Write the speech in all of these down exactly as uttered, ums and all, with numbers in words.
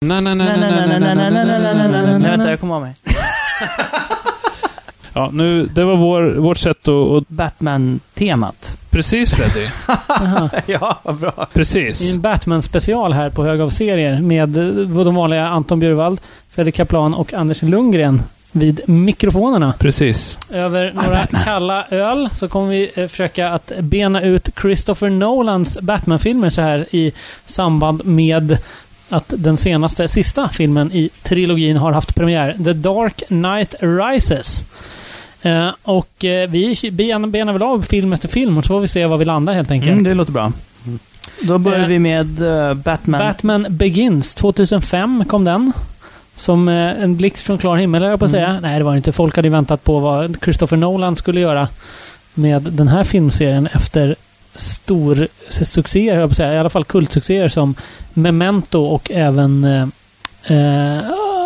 Nej, nej, nej, nej, nej, nej, nej, nej, nej, nej, nej, vänta, jag kommer av mig. Ja, nu, det var vår, vårt sätt att... Batman-temat. Precis, Freddy. Ja, vad bra. Precis. I en Batman-special här på Hög av serier med de vanliga Anton Bjurvald, Fredrik Kaplan och Anders Lundgren vid mikrofonerna. Precis. Över några kalla öl så kommer vi eh, försöka att bena ut Christopher Nolans Batman-filmer så här i samband med att den senaste, sista filmen i trilogin har haft premiär. The Dark Knight Rises. Uh, och uh, vi benar, benar väl av film efter film och så får vi se vad vi landar helt enkelt. Mm, det låter bra. Mm. Då börjar uh, vi med uh, Batman. Batman Begins. tjugohundrafem kom den. Som uh, en blixt från klar himmel, jag på att säga. Mm. Nej, det var inte. Folk hade väntat på vad Christopher Nolan skulle göra med den här filmserien efter stor succéer, jag på att säga. I alla fall kultsuccéer som Memento och även uh, uh,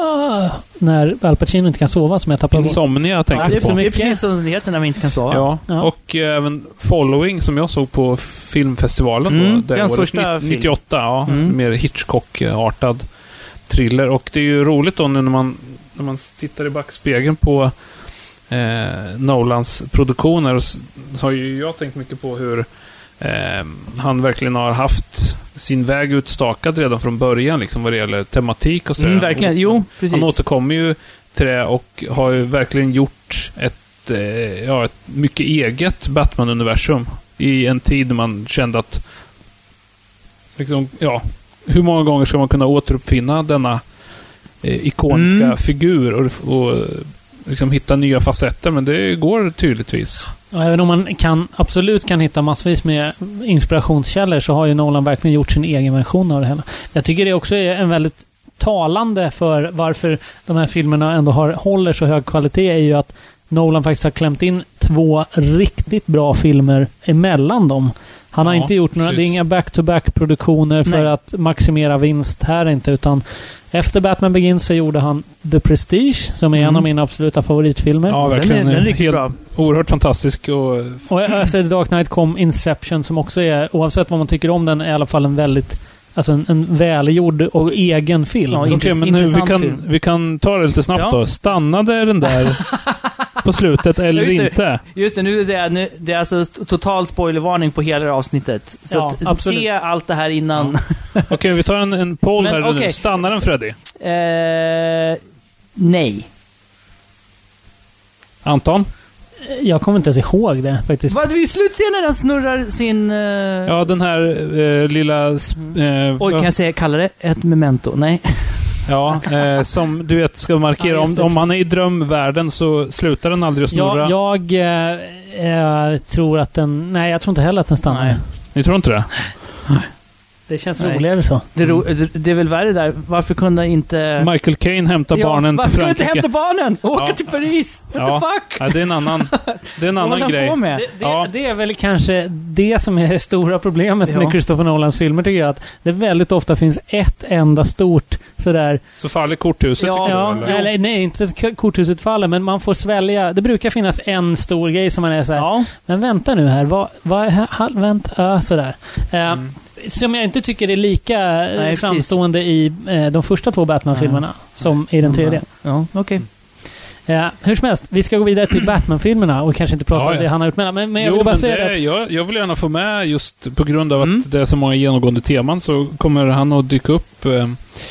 när Al Pacino inte kan sova, som jag tappar Insomnia jag tänker ja, det är på. Det är precis som det heter när vi inte kan sova. Ja, ja. Och äh, även Following som jag såg på filmfestivalen mm, då, det var första nittioåtta, ja, mm. mer Hitchcock-artad thriller. Och det är ju roligt då nu när man, när man tittar i backspegeln på eh, Nolans produktioner, så har ju jag tänkt mycket på hur eh, han verkligen har haft sin väg utstakad redan från början liksom vad det gäller tematik och så. Mm, verkligen. Jo, precis. Han återkommer ju till det och har ju verkligen gjort ett, eh, ja, ett mycket eget Batman-universum i en tid man kände att liksom, ja, hur många gånger ska man kunna återuppfinna denna eh, ikoniska mm. figur och, och liksom hitta nya facetter, men det går tydligtvis. Ja, även om man kan, absolut kan hitta massvis med inspirationskällor, så har ju Nolan verkligen gjort sin egen version av det hela. Jag tycker det också är en väldigt talande för varför de här filmerna ändå har, håller så hög kvalitet, är ju att Nolan faktiskt har klämt in två riktigt bra filmer emellan dem. Han har ja, inte gjort några, precis. Det är inga back-to-back-produktioner för Nej. att maximera vinst här inte, utan efter Batman Begins så gjorde han The Prestige, som är mm. en av mina absoluta favoritfilmer. Ja, verkligen. Den är, den är riktigt bra. Oerhört fantastisk. Och... och efter The Dark Knight kom Inception, som också är, oavsett vad man tycker om den, är i alla fall en väldigt, alltså en, en välgjord och egen film. Ja, okej, men nu, vi, kan, vi kan ta det lite snabbt ja. då. Stannade den där på slutet eller just det, inte? Just det, nu är det, nu, det är alltså total spoilervarning på hela det avsnittet. Så ja, att se allt det här innan. Ja. Okej, okay, vi tar en, en poll men, här okay. nu. Stannar den, Freddy? Eh, nej. Anton? Jag kommer inte ens ihåg det faktiskt. Vad vi slutscenen den snurrar sin... Uh... Ja, den här uh, lilla... Uh, Oj, kan jag säga, kalla det ett memento? Nej. Ja, eh, som du vet ska markera. Ja, om, om man är i drömvärlden så slutar den aldrig att snurra. Ja, jag eh, tror att den... Nej, jag tror inte heller att den stannar. Nej. Ni tror inte det? Nej. Det känns Nej. roligare så. Det, ro, det, det är väl värre där. Varför kunde inte... Michael Caine hämta ja, barnen till Frankrike? Varför kunde inte hämta barnen? Åka ja. till Paris? What ja. the fuck? Ja, det är en annan, det är en annan grej. Det, det, ja. det är väl kanske det som är det stora problemet ja. med Christopher Nolans filmer, tycker jag. Att det väldigt ofta finns ett enda stort sådär... Så faller korthuset, ja, tycker ja, du? Eller? eller nej, inte korthuset faller, men man får svälja. Det brukar finnas en stor grej som man är såhär, ja. men vänta nu här, vad, vad, vänta, äh, sådär. Mm. Uh, Som jag inte tycker är lika Nej, framstående precis. i eh, de första två Batman-filmerna ja. som i den tredje. Ja, okej. Okay. Eh, hur som helst, vi ska gå vidare till Batman-filmerna och kanske inte prata ja, ja. om det han har gjort med. Men, men jag jo, vill bara men säga det, att... jag, jag vill gärna få med, just på grund av mm. att det är så många genomgående teman, så kommer han att dyka upp eh,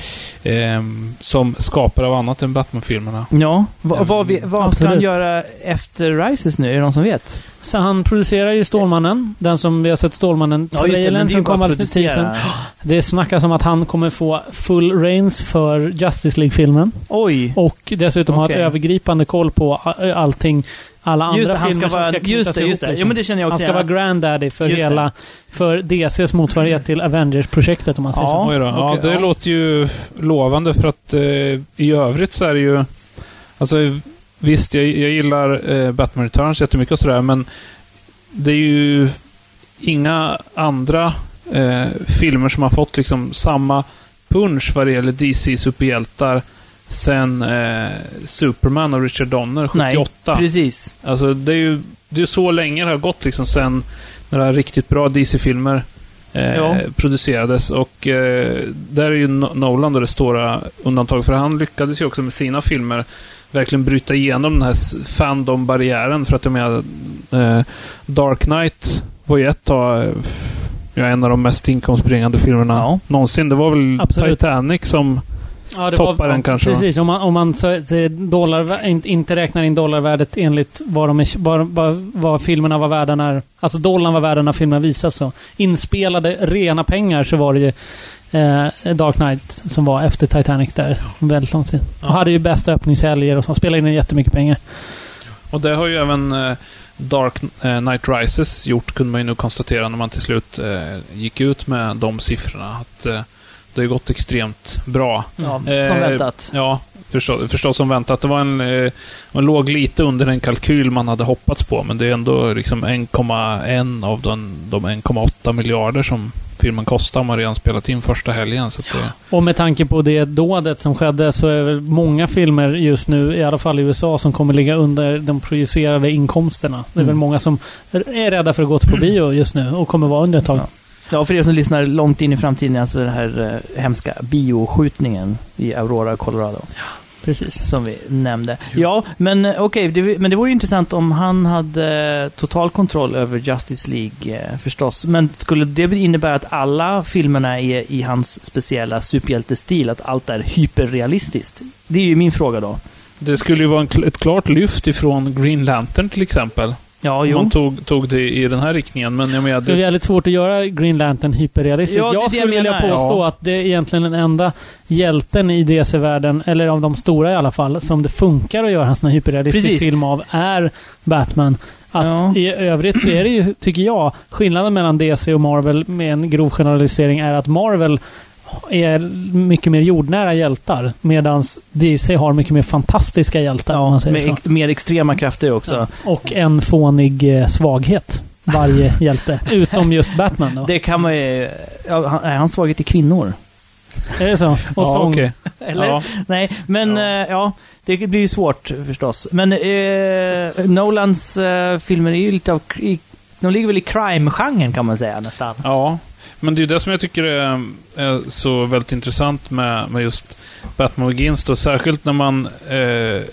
eh, som skapare av annat än Batman-filmerna. Ja, Va, vad, vi, vad ska han göra efter Rises nu? Är det någon som vet? Så han producerar ju Stålmannen, den som vi har sett Stålmannen ja, trailern som kom alldeles tisen. Det snackas om att han kommer få full reins för Justice League-filmen. Oj. Och dessutom okay. ha ett övergripande koll på allting, alla andra just det, filmer ska vara, som ska knytas just det, just det. ihop. Jo, men det känner jag också. Han ska vara granddaddy för just hela det. för D C:s motsvarighet till Avengers-projektet, om man säger ja, så. Oj då. Ja, okay, det ja. låter ju lovande, för att eh, i övrigt så är det ju, alltså visst, jag, jag gillar eh, Batman Returns jättemycket och sådär, men det är ju inga andra eh, filmer som har fått liksom samma punch vad det gäller D C-superhjältar sen eh, Superman och Richard Donner sjuttioåtta. Nej, precis. Alltså det är ju det är så länge det har gått liksom sen några riktigt bra D C-filmer eh, ja. producerades. Och eh, där är ju Nolan då det stora undantag, för han lyckades ju också med sina filmer verkligen bryta igenom den här fandom-barriären, för att jag menar eh, Dark Knight var ju ett tag ja, en av de mest inkomstbringande filmerna ja. någonsin. Det var väl Absolut. Titanic som ja, toppar den kanske. Precis, om man, om man så, så dollar, inte, inte räknar in dollarvärdet enligt vad, de är, vad, vad, vad filmerna var värda när, alltså dollarn var värda när filmerna visas, så inspelade rena pengar så var det ju eh, Dark Knight som var efter Titanic där väldigt lång tid. Ja. Och hade ju bästa öppningshelger och så spelade in jättemycket pengar. Och det har ju även eh, Dark Knight Rises gjort, kunde man ju nu konstatera när man till slut eh, gick ut med de siffrorna, att eh, det har gått extremt bra. Ja, eh, som väntat. Ja, förstås, förstås som väntat. Det var en, eh, man låg lite under den kalkyl man hade hoppats på, men det är ändå liksom en komma ett av de, de en komma åtta miljarder som filmen kostar om man redan spelat in första helgen. Så att det... Och med tanke på det dådet som skedde så är det många filmer just nu, i alla fall i U S A, som kommer ligga under de projicerade inkomsterna. Det är mm. väl många som är rädda för att gå på bio just nu och kommer vara under ett tag. Ja. Ja, för er som lyssnar långt in i framtiden, alltså den här eh, hemska bioskjutningen i Aurora, Colorado. Ja, precis. Som vi nämnde. Ja, men okej, okay, men det var ju intressant om han hade total kontroll över Justice League eh, förstås. Men skulle det innebära att alla filmerna är i hans speciella superhjältestil, att allt är hyperrealistiskt? Det är ju min fråga då. Det skulle ju vara en, ett klart lyft ifrån Green Lantern till exempel. Ja, jo. Man tog, tog det i den här riktningen. Men jag menar, det är väldigt svårt att göra Green Lantern hyperrealistiskt. Ja, jag skulle jag vilja påstå ja. att det är egentligen den enda hjälten i D C-världen, eller av de stora i alla fall, som det funkar att göra en sån här hyperrealistisk Precis. film av, är Batman. Att ja. i övrigt så är det ju, tycker jag, skillnaden mellan D C och Marvel med en grov generalisering är att Marvel är mycket mer jordnära hjältar, medan D C har mycket mer fantastiska hjältar. Ja, man säger med ex- mer extrema krafter också. Ja. Och en fånig eh, svaghet, varje hjälte. Utom just Batman då. Det kan man ju... Ja, han, är han svaghet i kvinnor? Är det så? Och ja, sång. Okay. Eller? Ja. Nej, men ja. Eh, ja, det blir ju svårt förstås. Men eh, Nolans eh, filmer är ju lite av... I, de ligger väl i crime-genren kan man säga nästan. Ja. Men det är ju det som jag tycker är, är så väldigt intressant med, med just Batman Begins då, särskilt när man eh,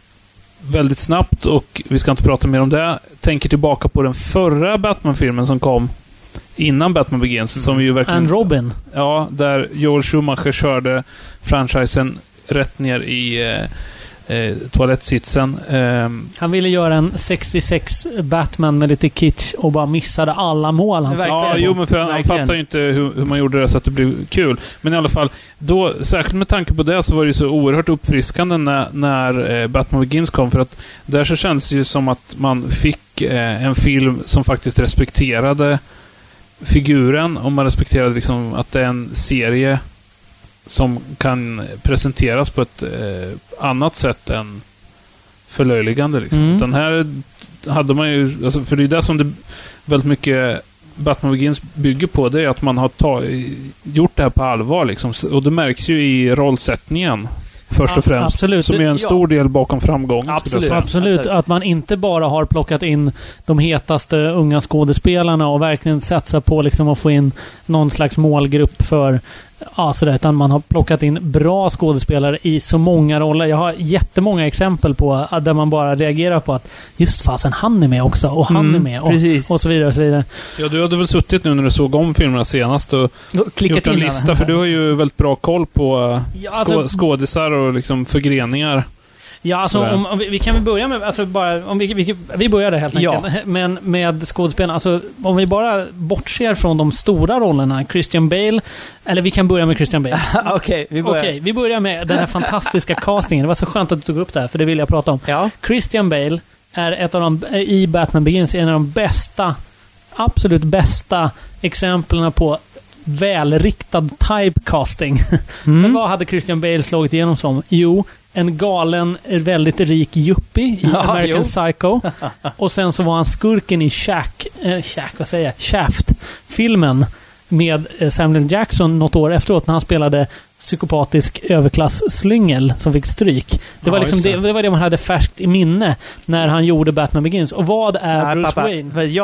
väldigt snabbt, och vi ska inte prata mer om det, tänker tillbaka på den förra Batman-filmen som kom innan Batman Begins, mm. som ju verkligen... And Robin. Ja, där Joel Schumacher körde franchisen rätt ner i eh, Eh, toalettsitsen. Eh, han ville göra en sextiosex Batman med lite kitsch och bara missade alla mål. Han ja, jo, men för han, han fattar ju inte hur, hur man gjorde det så att det blev kul. Men i alla fall, då, särskilt med tanke på det, så var det ju så oerhört uppfriskande när, när eh, Batman Begins kom, för att där så känns det ju som att man fick eh, en film som faktiskt respekterade figuren, och man respekterade liksom att det är en serie som kan presenteras på ett eh, annat sätt än förlöjligande. Liksom. Mm. Den här hade man ju... Alltså, för det är det som det väldigt mycket Batman Begins bygger på, det är att man har ta, gjort det här på allvar. Liksom. Och det märks ju i rollsättningen först och främst. Absolut. Som är en stor del bakom framgången. Absolut. Absolut. Att man inte bara har plockat in de hetaste unga skådespelarna och verkligen satsar på liksom att få in någon slags målgrupp för ja, sådär, utan man har plockat in bra skådespelare i så många roller. Jag har jättemånga exempel på där man bara reagerar på att just fasen, han är med också och han mm, är med och, och så vidare och så vidare. Ja, du hade väl suttit nu när du såg om filmerna senast och, och gjort en lista, för du har ju väldigt bra koll på ja, alltså, skå- skådisar och liksom förgreningar. Ja, alltså om, om vi, vi kan väl börja med alltså bara om vi vi, vi börjar det helt enkelt. Ja. Men med skådespelarna, alltså om vi bara bortser från de stora rollerna, Christian Bale, eller vi kan börja med Christian Bale. Okej, okay, vi börjar. Okej, vi börjar med den här fantastiska castingen. Det var så skönt att du tog upp det här, för det vill jag prata om. Ja. Christian Bale är ett av de i Batman Begins en av de bästa, absolut bästa exemplen på välriktad typecasting. Mm. Men vad hade Christian Bale slagit igenom som? Jo, en galen, väldigt rik yuppie i ja, American jo. Psycho. Och sen så var han skurken i Shack, äh, Shack vad säger jag? Shaft-filmen med Samuel Jackson något år efteråt när han spelade psykopatisk överklass-slyngel som fick stryk. Det, ja, var liksom det. Det, det var det man hade färskt i minne när han gjorde Batman Begins. Och vad är Nej, Bruce pappa, Wayne? För jag,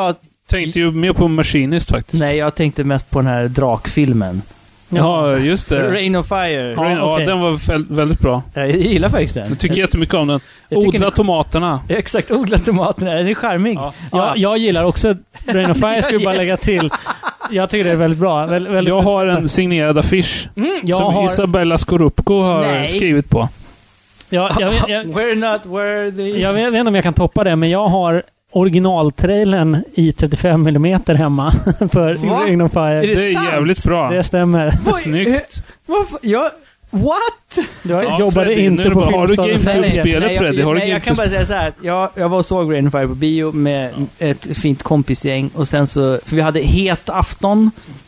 tänkte ju mer på Machinist faktiskt. Nej, jag tänkte mest på den här drakfilmen. Ja, just det. Rain of Fire. Ja, Rain, okay. Ja, den var vä- väldigt bra. Jag gillar faktiskt den. Jag tycker jättemycket om den. Odla tomaterna. Exakt, odla tomaterna. Den är charmig. Ja. Ja, jag gillar också Rain of Fire, skulle yes. bara lägga till. Jag tycker det är väldigt bra. Vä- väldigt jag har en signerad affisch mm, som har... Isabella Scorupco har Nej. skrivit på. Ja, jag, vet, jag, We're not worthy. Jag vet, vet inte om jag kan toppa det, men jag har originaltrailern i trettiofem millimeter hemma för Va? Rain of Fire. Är det, det är sant? Jävligt bra. Det stämmer. Vad, Snyggt. Varför? Jag... What? Du har, ja, jobbade Freddy, inte på Har du GameCube-spelet, Freddy? Har du nej, jag kan bara säga så här. Jag, jag var och såg Rain of Fire på bio med ett fint kompisgäng. Och sen så... För vi hade het afton.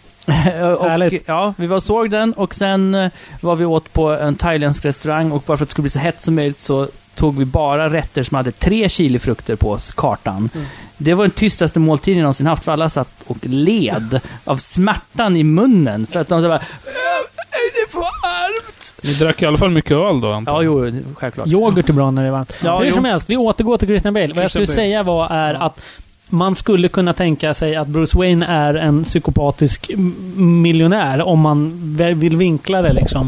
och, ja, vi var och såg den. Och sen var vi åt på en thailändsk restaurang. Och bara för att det skulle bli så hett som möjligt så tog vi bara rätter som hade tre chilifrukter på kartan. Mm. Det var den tystaste måltiden jag någonsin haft, för alla satt och led av smärtan i munnen. För att de så bara, är det för varmt? Ni drack i alla fall mycket öl då, antar jag. Ja, jo, självklart. Yoghurt är bra när det är varmt. Ja, Hur jo. som helst, vi återgår till Christian Bale. Vad jag skulle säga var är ja. att man skulle kunna tänka sig att Bruce Wayne är en psykopatisk miljonär om man vill vinkla det liksom.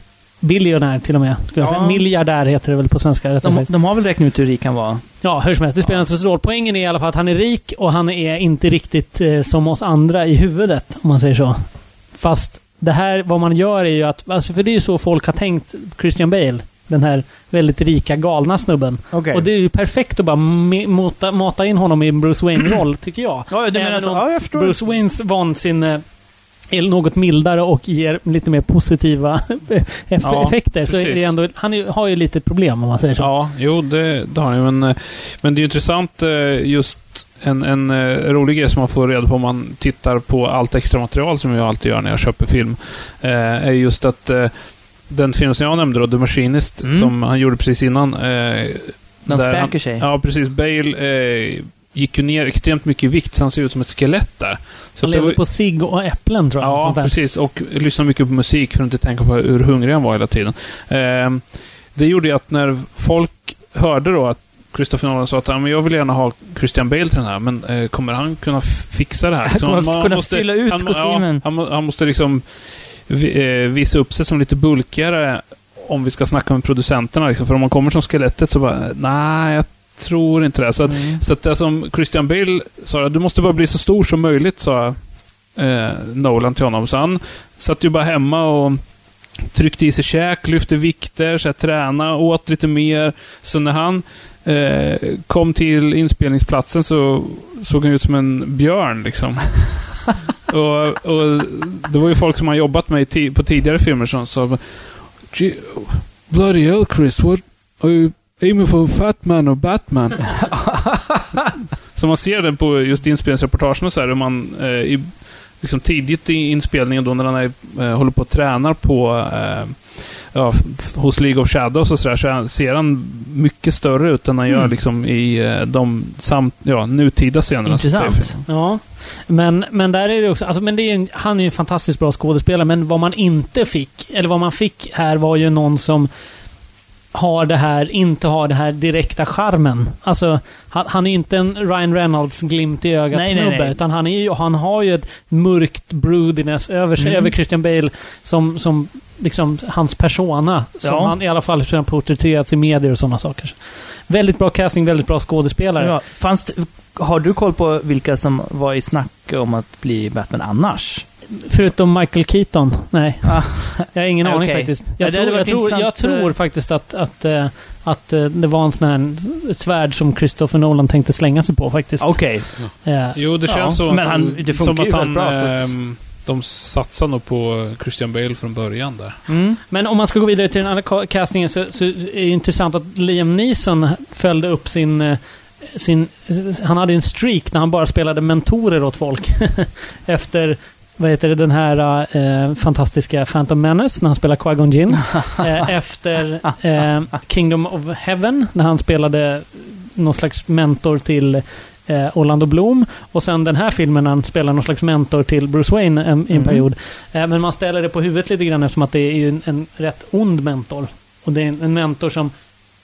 Biljonär till och med. Ska jag säga. Ja. Miljardär heter det väl på svenska. Rätt de, de har väl räknat ut hur rik han var. Ja, hur som helst. Det spelar inte ja. så stor roll. Poängen är i alla fall att han är rik och han är inte riktigt eh, som oss andra i huvudet, om man säger så. Fast det här, vad man gör är ju att, alltså för det är ju så folk har tänkt Christian Bale, den här väldigt rika, galna snubben. Okay. Och det är ju perfekt att bara mata, mata in honom i en Bruce Wayne-roll, tycker jag. Ja, det menar så. Ja, jag förstår. Bruce Waynes vansinne är något mildare och ger lite mer positiva eff- ja, effekter. Så är det ändå, han är, har ju lite problem, om man säger så. Ja, jo, det, det har han. Men, men det är intressant just en, en rolig grej som man får reda på om man tittar på allt extra material som jag alltid gör när jag köper film. Eh, är just att eh, den film som jag nämnde då, The Machinist, mm. som han gjorde precis innan. Eh, den späker sig. Ja, precis. Bale eh, gick ju ner extremt mycket i vikt, så han ser ut som ett skelett där. Så han lever var... på cigg och äpplen, tror jag. Ja, precis. Och lyssnade mycket på musik för att inte tänka på hur hungrig han var hela tiden. Eh, det gjorde ju att när folk hörde då att Christopher Nolan sa att men jag vill gärna ha Christian Bale till den här, men eh, kommer han kunna f- fixa det här? Han kommer han kunna måste, fylla ut han, kostymen. Ja, han, han måste liksom vi, eh, visa upp sig som lite bulkigare om vi ska snacka med producenterna. Liksom. För om man kommer som skelettet så bara, nej, jag tror inte det. Så, att, mm. så att det som Christian Bale sa, du måste bara bli så stor som möjligt, sa eh, Nolan till honom. Så han satt ju bara hemma och tryckte i sig käk, lyfte vikter, så här, träna, åt lite mer. Så när han eh, kom till inspelningsplatsen så såg han ut som en björn liksom. och, och det var ju folk som har jobbat med t- på tidigare filmer som sa, bloody hell Chris, what are you aiming for, Fatman och Batman? Så man ser det på just inspelningsreportagen och så här, och man eh, i, liksom tidigt i inspelningen då när han är, eh, håller på att tränar på eh, ja, f- hos League of Shadows och så där, så ser han mycket större ut än han mm. gör liksom i eh, de samt, ja, nutida scenerna. Intressant. Ja. Men, men där är det också, alltså, men det är en, han är ju en fantastiskt bra skådespelare, men vad man inte fick, eller vad man fick här var ju någon som har det här, inte har det här direkta charmen. Alltså, han, han är inte en Ryan Reynolds glimt i ögat nej, snubbe, nej, nej. Utan han, är ju, han har ju ett mörkt broodiness över sig, mm. över Christian Bale som, som liksom hans persona, som ja. han i alla fall har porträtterats i medier och sådana saker. Väldigt bra casting, väldigt bra skådespelare. Ja, fanns det, har du koll på vilka som var i snack om att bli Batman annars? Förutom Michael Keaton. Nej. Ah. Jag har ingen aning okay. faktiskt. Jag, ja, tror, jag, tror, jag tror faktiskt att, att, att, att det var en sån här ett svärd som Christopher Nolan tänkte slänga sig på faktiskt. Okej. Okay. Ja. Jo, det känns ja. så. Men han, det funkar som att han, bra, ähm, de satsar nog på Christian Bale från början där. Mm. Men om man ska gå vidare till den andra castingen så, så är det intressant att Liam Neeson följde upp sin sin, han hade en streak när han bara spelade mentorer åt folk efter, vad heter det, den här eh, fantastiska Phantom Menace när han spelade Qui-Gon Jinn. eh, efter eh, Kingdom of Heaven när han spelade någon slags mentor till eh, Orlando Bloom, och sen den här filmen när han spelar någon slags mentor till Bruce Wayne eh, i en mm. period. Eh, men man ställer det på huvudet lite grann eftersom att det är ju en, en rätt ond mentor. Och det är en, en mentor som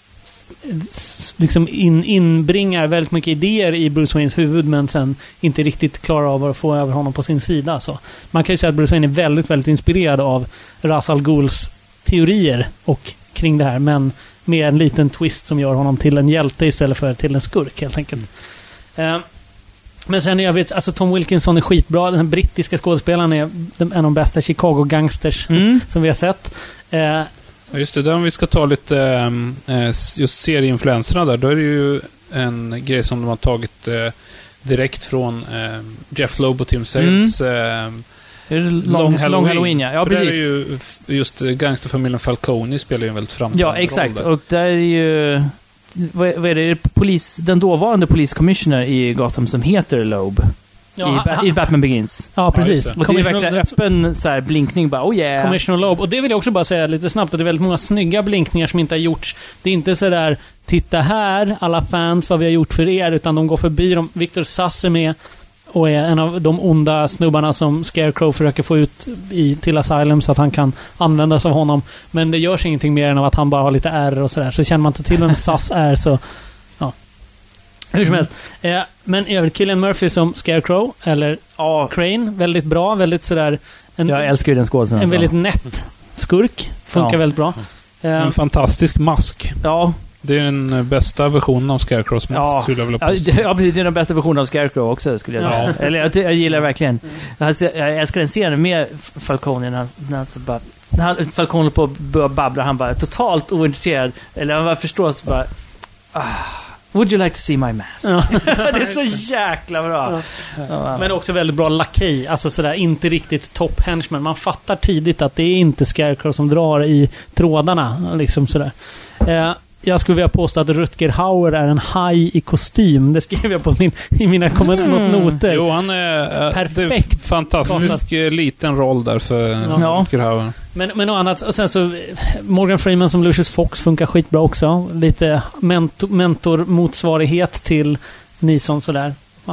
liksom in, inbringar väldigt mycket idéer i Bruce Waynes huvud, men sen inte riktigt klarar av att få över honom på sin sida. Så man kan ju säga att Bruce Wayne är väldigt, väldigt inspirerad av Ra's al Ghuls teorier och kring det här, men med en liten twist som gör honom till en hjälte istället för till en skurk, helt enkelt. Mm. Uh, men sen i övrigt, alltså Tom Wilkinson är skitbra. Den här brittiska skådespelaren är en av de bästa Chicago-gangsters mm. som vi har sett. Uh, Just det, där om vi ska ta lite äh, just serieinfluenserna där, då är det ju en grej som de har tagit äh, direkt från äh, Jeff Loeb och Tim Sales mm. äh, Long, Long Halloween. Long Halloween, ja. Ja, precis. Där är ju just gangsterfamiljen Falcone spelar ju en väldigt framträdande Ja, exakt. roll där. Och där är ju vad, vad är det? Polis, den dåvarande poliscommissioner i Gotham som heter Loeb. Ja, I, ba- I Batman Begins. Ja, precis. Ja, och det är verkligen öppen så här, blinkning. Bara, oh yeah. Commissioner Loeb. Och det vill jag också bara säga lite snabbt, att det är väldigt många snygga blinkningar som inte har gjorts. Det är inte så där, titta här, alla fans, vad vi har gjort för er, utan de går förbi dem. Victor Sass är med och är en av de onda snubbarna som Scarecrow försöker få ut i, till Asylum så att han kan användas av honom. Men det görs ingenting mer än av att han bara har lite R och sådär. Så känner man inte till vem Sass är, så ja. Hur som helst. Eh, men i övrigt, Cillian Murphy som Scarecrow, eller ja. Crane, väldigt bra, väldigt sådär en, jag älskar ju den skådespelaren. En väldigt nätt skurk, funkar ja. väldigt bra. Eh, en fantastisk mask. Ja. Det är den bästa versionen av Scarecrows mask, ja. skulle jag vilja påstå. Ja, precis, det är den bästa versionen av Scarecrow också, skulle jag säga. Ja. Eller jag, jag gillar verkligen. Alltså, jag älskar den scenen med Falcone när han, när han så bara när han, Falcone på börjar babbla, han bara totalt ointresserad, eller han bara förstår så bara ah. Would you like to see my mask? Ja. Det är så jäkla bra. Ja. Ja. Men också väldigt bra lakej. Alltså sådär, inte riktigt top henchman. Man fattar tidigt att det är inte Scarecrow som drar i trådarna. Liksom sådär. Eh, jag skulle vilja påstå att Rutger Hauer är en haj i kostym. Det skrev jag på min, i mina kommentarnoter. Jo, han är perfekt. Fantastisk liten roll där för ja. Rutger Hauer. Men, men något annat. Och sen så Morgan Freeman som Lucius Fox funkar skitbra också. Lite mentor, mentor-motsvarighet till Neeson sådär.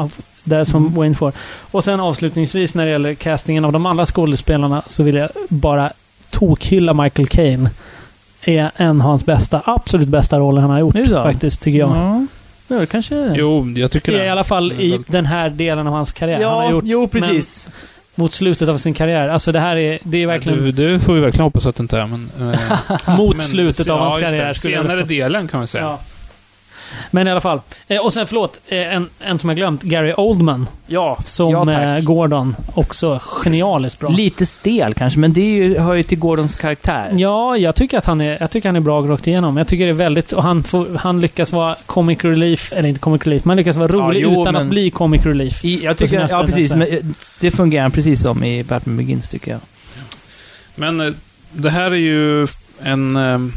Där som mm. Wayne får. Och sen avslutningsvis när det gäller castingen av de andra skådespelarna så vill jag bara tokhylla Michael Caine. Är en av hans bästa, absolut bästa roller han har gjort faktiskt, tycker jag. Ja. Ja, det kanske... Jo, jag tycker det. I alla fall i den här delen av hans karriär. Ja, han har gjort, jo, precis. Mot slutet av sin karriär. Alltså det här är, det är verkligen... Ja, du, du får vi verkligen hoppas att det inte är, men... Äh, mot men, slutet av ja, hans karriär. Senare delen kan man säga. Ja. Men i alla fall. Eh, och sen, förlåt, eh, en, en som jag glömt, Gary Oldman. Ja, som ja, eh, Gordon. Också genialiskt bra. Lite stel kanske, men det är ju, hör ju till Gordons karaktär. Ja, jag tycker att han är, jag tycker han är bra rakt igenom. Jag tycker det är väldigt, och han, får, han lyckas vara comic relief, eller inte comic relief, man lyckas vara rolig ja, jo, utan att bli comic relief. I, jag tycker, ja precis, men det fungerar precis som i Batman Begins, tycker jag. Men det här är ju en...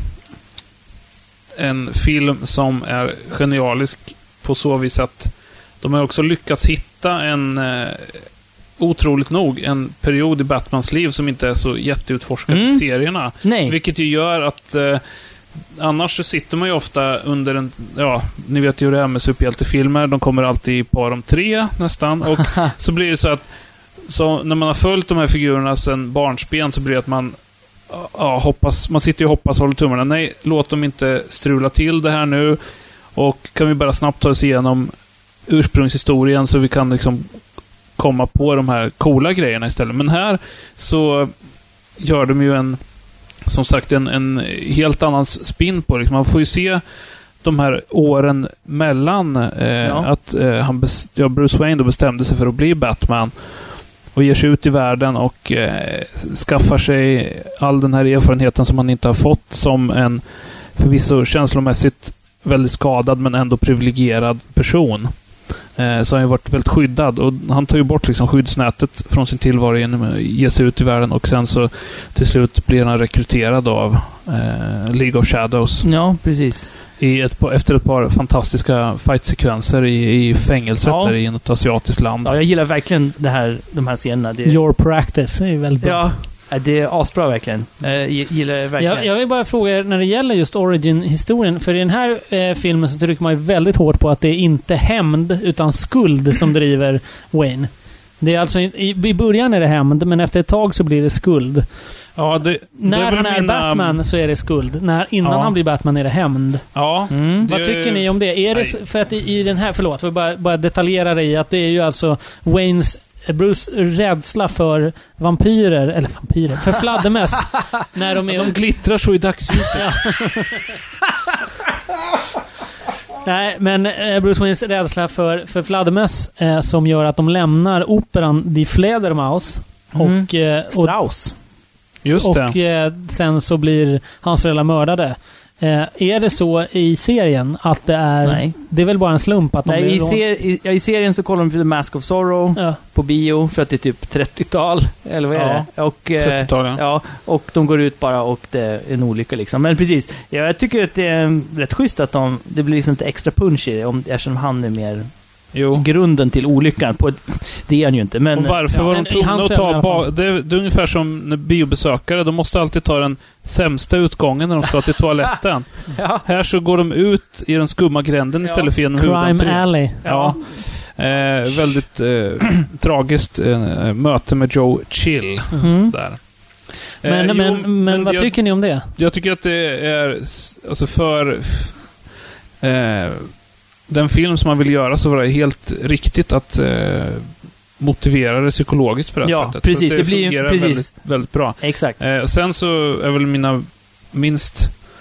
en film som är genialisk på så vis att de har också lyckats hitta en eh, otroligt nog en period i Batmans liv som inte är så jätteutforskad mm. i serierna. Nej. Vilket ju gör att eh, annars så sitter man ju ofta under en, ja, ni vet ju hur det är med superhjältefilmer, de kommer alltid i par om tre nästan, och så blir det så att så när man har följt de här figurerna sedan barnsben så blir det att man ja, hoppas, man sitter ju och hoppas och håller tummarna. Nej, låt dem inte strula till det här nu. Och kan vi bara snabbt ta oss igenom ursprungshistorien så vi kan liksom komma på de här coola grejerna istället. Men här så gör de ju en, som sagt, en, en helt annan spin på det. Man får ju se de här åren mellan eh, ja. att eh, han bes- ja, Bruce Wayne då bestämde sig för att bli Batman och ger sig ut i världen och eh, skaffar sig all den här erfarenheten som han inte har fått som en förvisso känslomässigt väldigt skadad men ändå privilegierad person. Eh, så han har ju varit väldigt skyddad och han tar ju bort liksom skyddsnätet från sin tillvaro genom att ge sig ut i världen och sen så till slut blir han rekryterad av eh, League of Shadows. Ja, precis. I ett, efter ett par fantastiska fightsekvenser i, i fängelset ja. där i något asiatiskt land. Ja, jag gillar verkligen det här, de här scenerna. Det... Your practice är väldigt bra. Ja, det är asbra verkligen. Jag gillar det verkligen. Jag, jag vill bara fråga när det gäller just origin-historien. För i den här eh, filmen så trycker man ju väldigt hårt på att det är inte hämnd utan skuld som driver Wayne. Det är alltså i, i början är det hämnd, men efter ett tag så blir det skuld. Ja, det, När det är han är mina... Batman så är det skuld. När, innan Ja. han blir Batman är det hämnd. Ja. Mm. Vad Det- tycker ni om det? Är det Nej. för att i, i den här, förlåt, jag vill bara, bara detaljera det i att det är ju alltså Waynes, Bruce rädsla för vampyrer, eller vampyrer, för fladdermöss. när de är... De glittrar så i dagsljuset. Nej, men eh, Bruce Waynes rädsla för, för fladdermöss eh, som gör att de lämnar operan Die Fledermaus Mm. och, eh, och, Strauss. Just och det. eh, sen så blir hans föräldrar mördade. Eh, är det så i serien att det är... Nej. Det är väl bara en slump att de Nej, blir i, rån- ser, i, ja, i serien så kollar de på The Mask of Sorrow Ja. på bio för att det är typ trettiotal, eller vad är Ja, det? Och, eh, trettiotal, ja, och de går ut bara och det är en olycka liksom. Men precis, ja, jag tycker att det är rätt schysst att de, det blir liksom lite extra punch i det, om, eftersom han är mer Jo. grunden till olyckan. På ett, det är han ju inte, men... Och varför Ja, var men de i tvungna hans att ögon i ta... alla Ba- fall. det, är, det är ungefär som när biobesökare. De måste alltid ta den sämsta utgången när de ska till toaletten. ja. Här så går de ut i den skumma gränden Ja. istället för genom Crime huvudentrén. Alley. Ja. Eh, väldigt eh, tragiskt eh, möte med Joe Chill Mm. där. Men, Eh, men, jo, men, vad jag, tycker ni om det? Jag tycker att det är s- alltså för f- eh, den film som man vill göra så var det helt riktigt att eh, motivera det psykologiskt på det här Ja, sättet. precis. För att Det blir- fungerar precis. Väldigt, väldigt bra. Exakt. Eh, och sen så är väl mina minst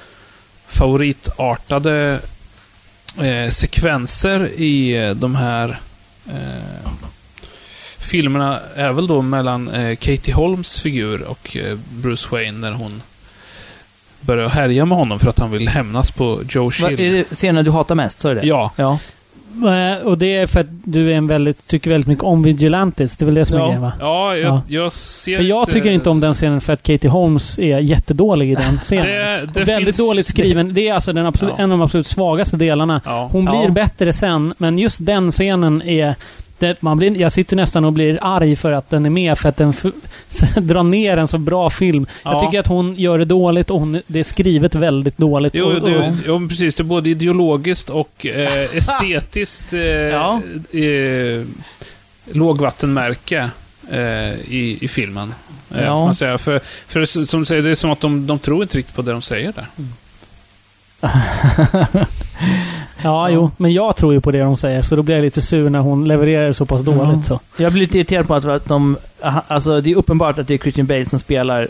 favoritartade eh, sekvenser i eh, de här eh, filmerna är väl då mellan eh, Katie Holmes figur och eh, Bruce Wayne när hon börjar härja med honom för att han vill hämnas på Joe Va, Chill. är det scenen du hatar mest? Så är det? Ja, Ja. Eh, Och det är för att du är en väldigt, tycker väldigt mycket om Vigilantes. Det är väl det som är Ja. grejen, va? ja, jag, Ja. jag ser För jag tycker inte om den scenen för att Katie Holmes är jättedålig i den scenen. Det, Och det väldigt finns, dåligt skriven. Det är alltså den absolut, Ja. en av de absolut svagaste delarna. Ja. Hon blir Ja. bättre sen, men just den scenen är... Det, man blir, jag sitter nästan och blir arg för att den är med, för att den f- drar ner en så bra film. Jag Ja. tycker att hon gör det dåligt och hon, det är skrivet väldigt dåligt. Jo, och, och, det, jo, precis. Det är både ideologiskt och eh, estetiskt eh, Ja. eh, lågvattenmärke eh, i, i filmen. Eh, Ja. får man säga. För, för som du säger, det är som att de, de tror inte riktigt på det de säger där. ja, jo. Men jag tror ju på det de säger, så då blir jag lite sur när hon levererar så pass dåligt. Så. Jag blir lite irriterad på att, att de... Alltså, det är uppenbart att det är Christian Bale som spelar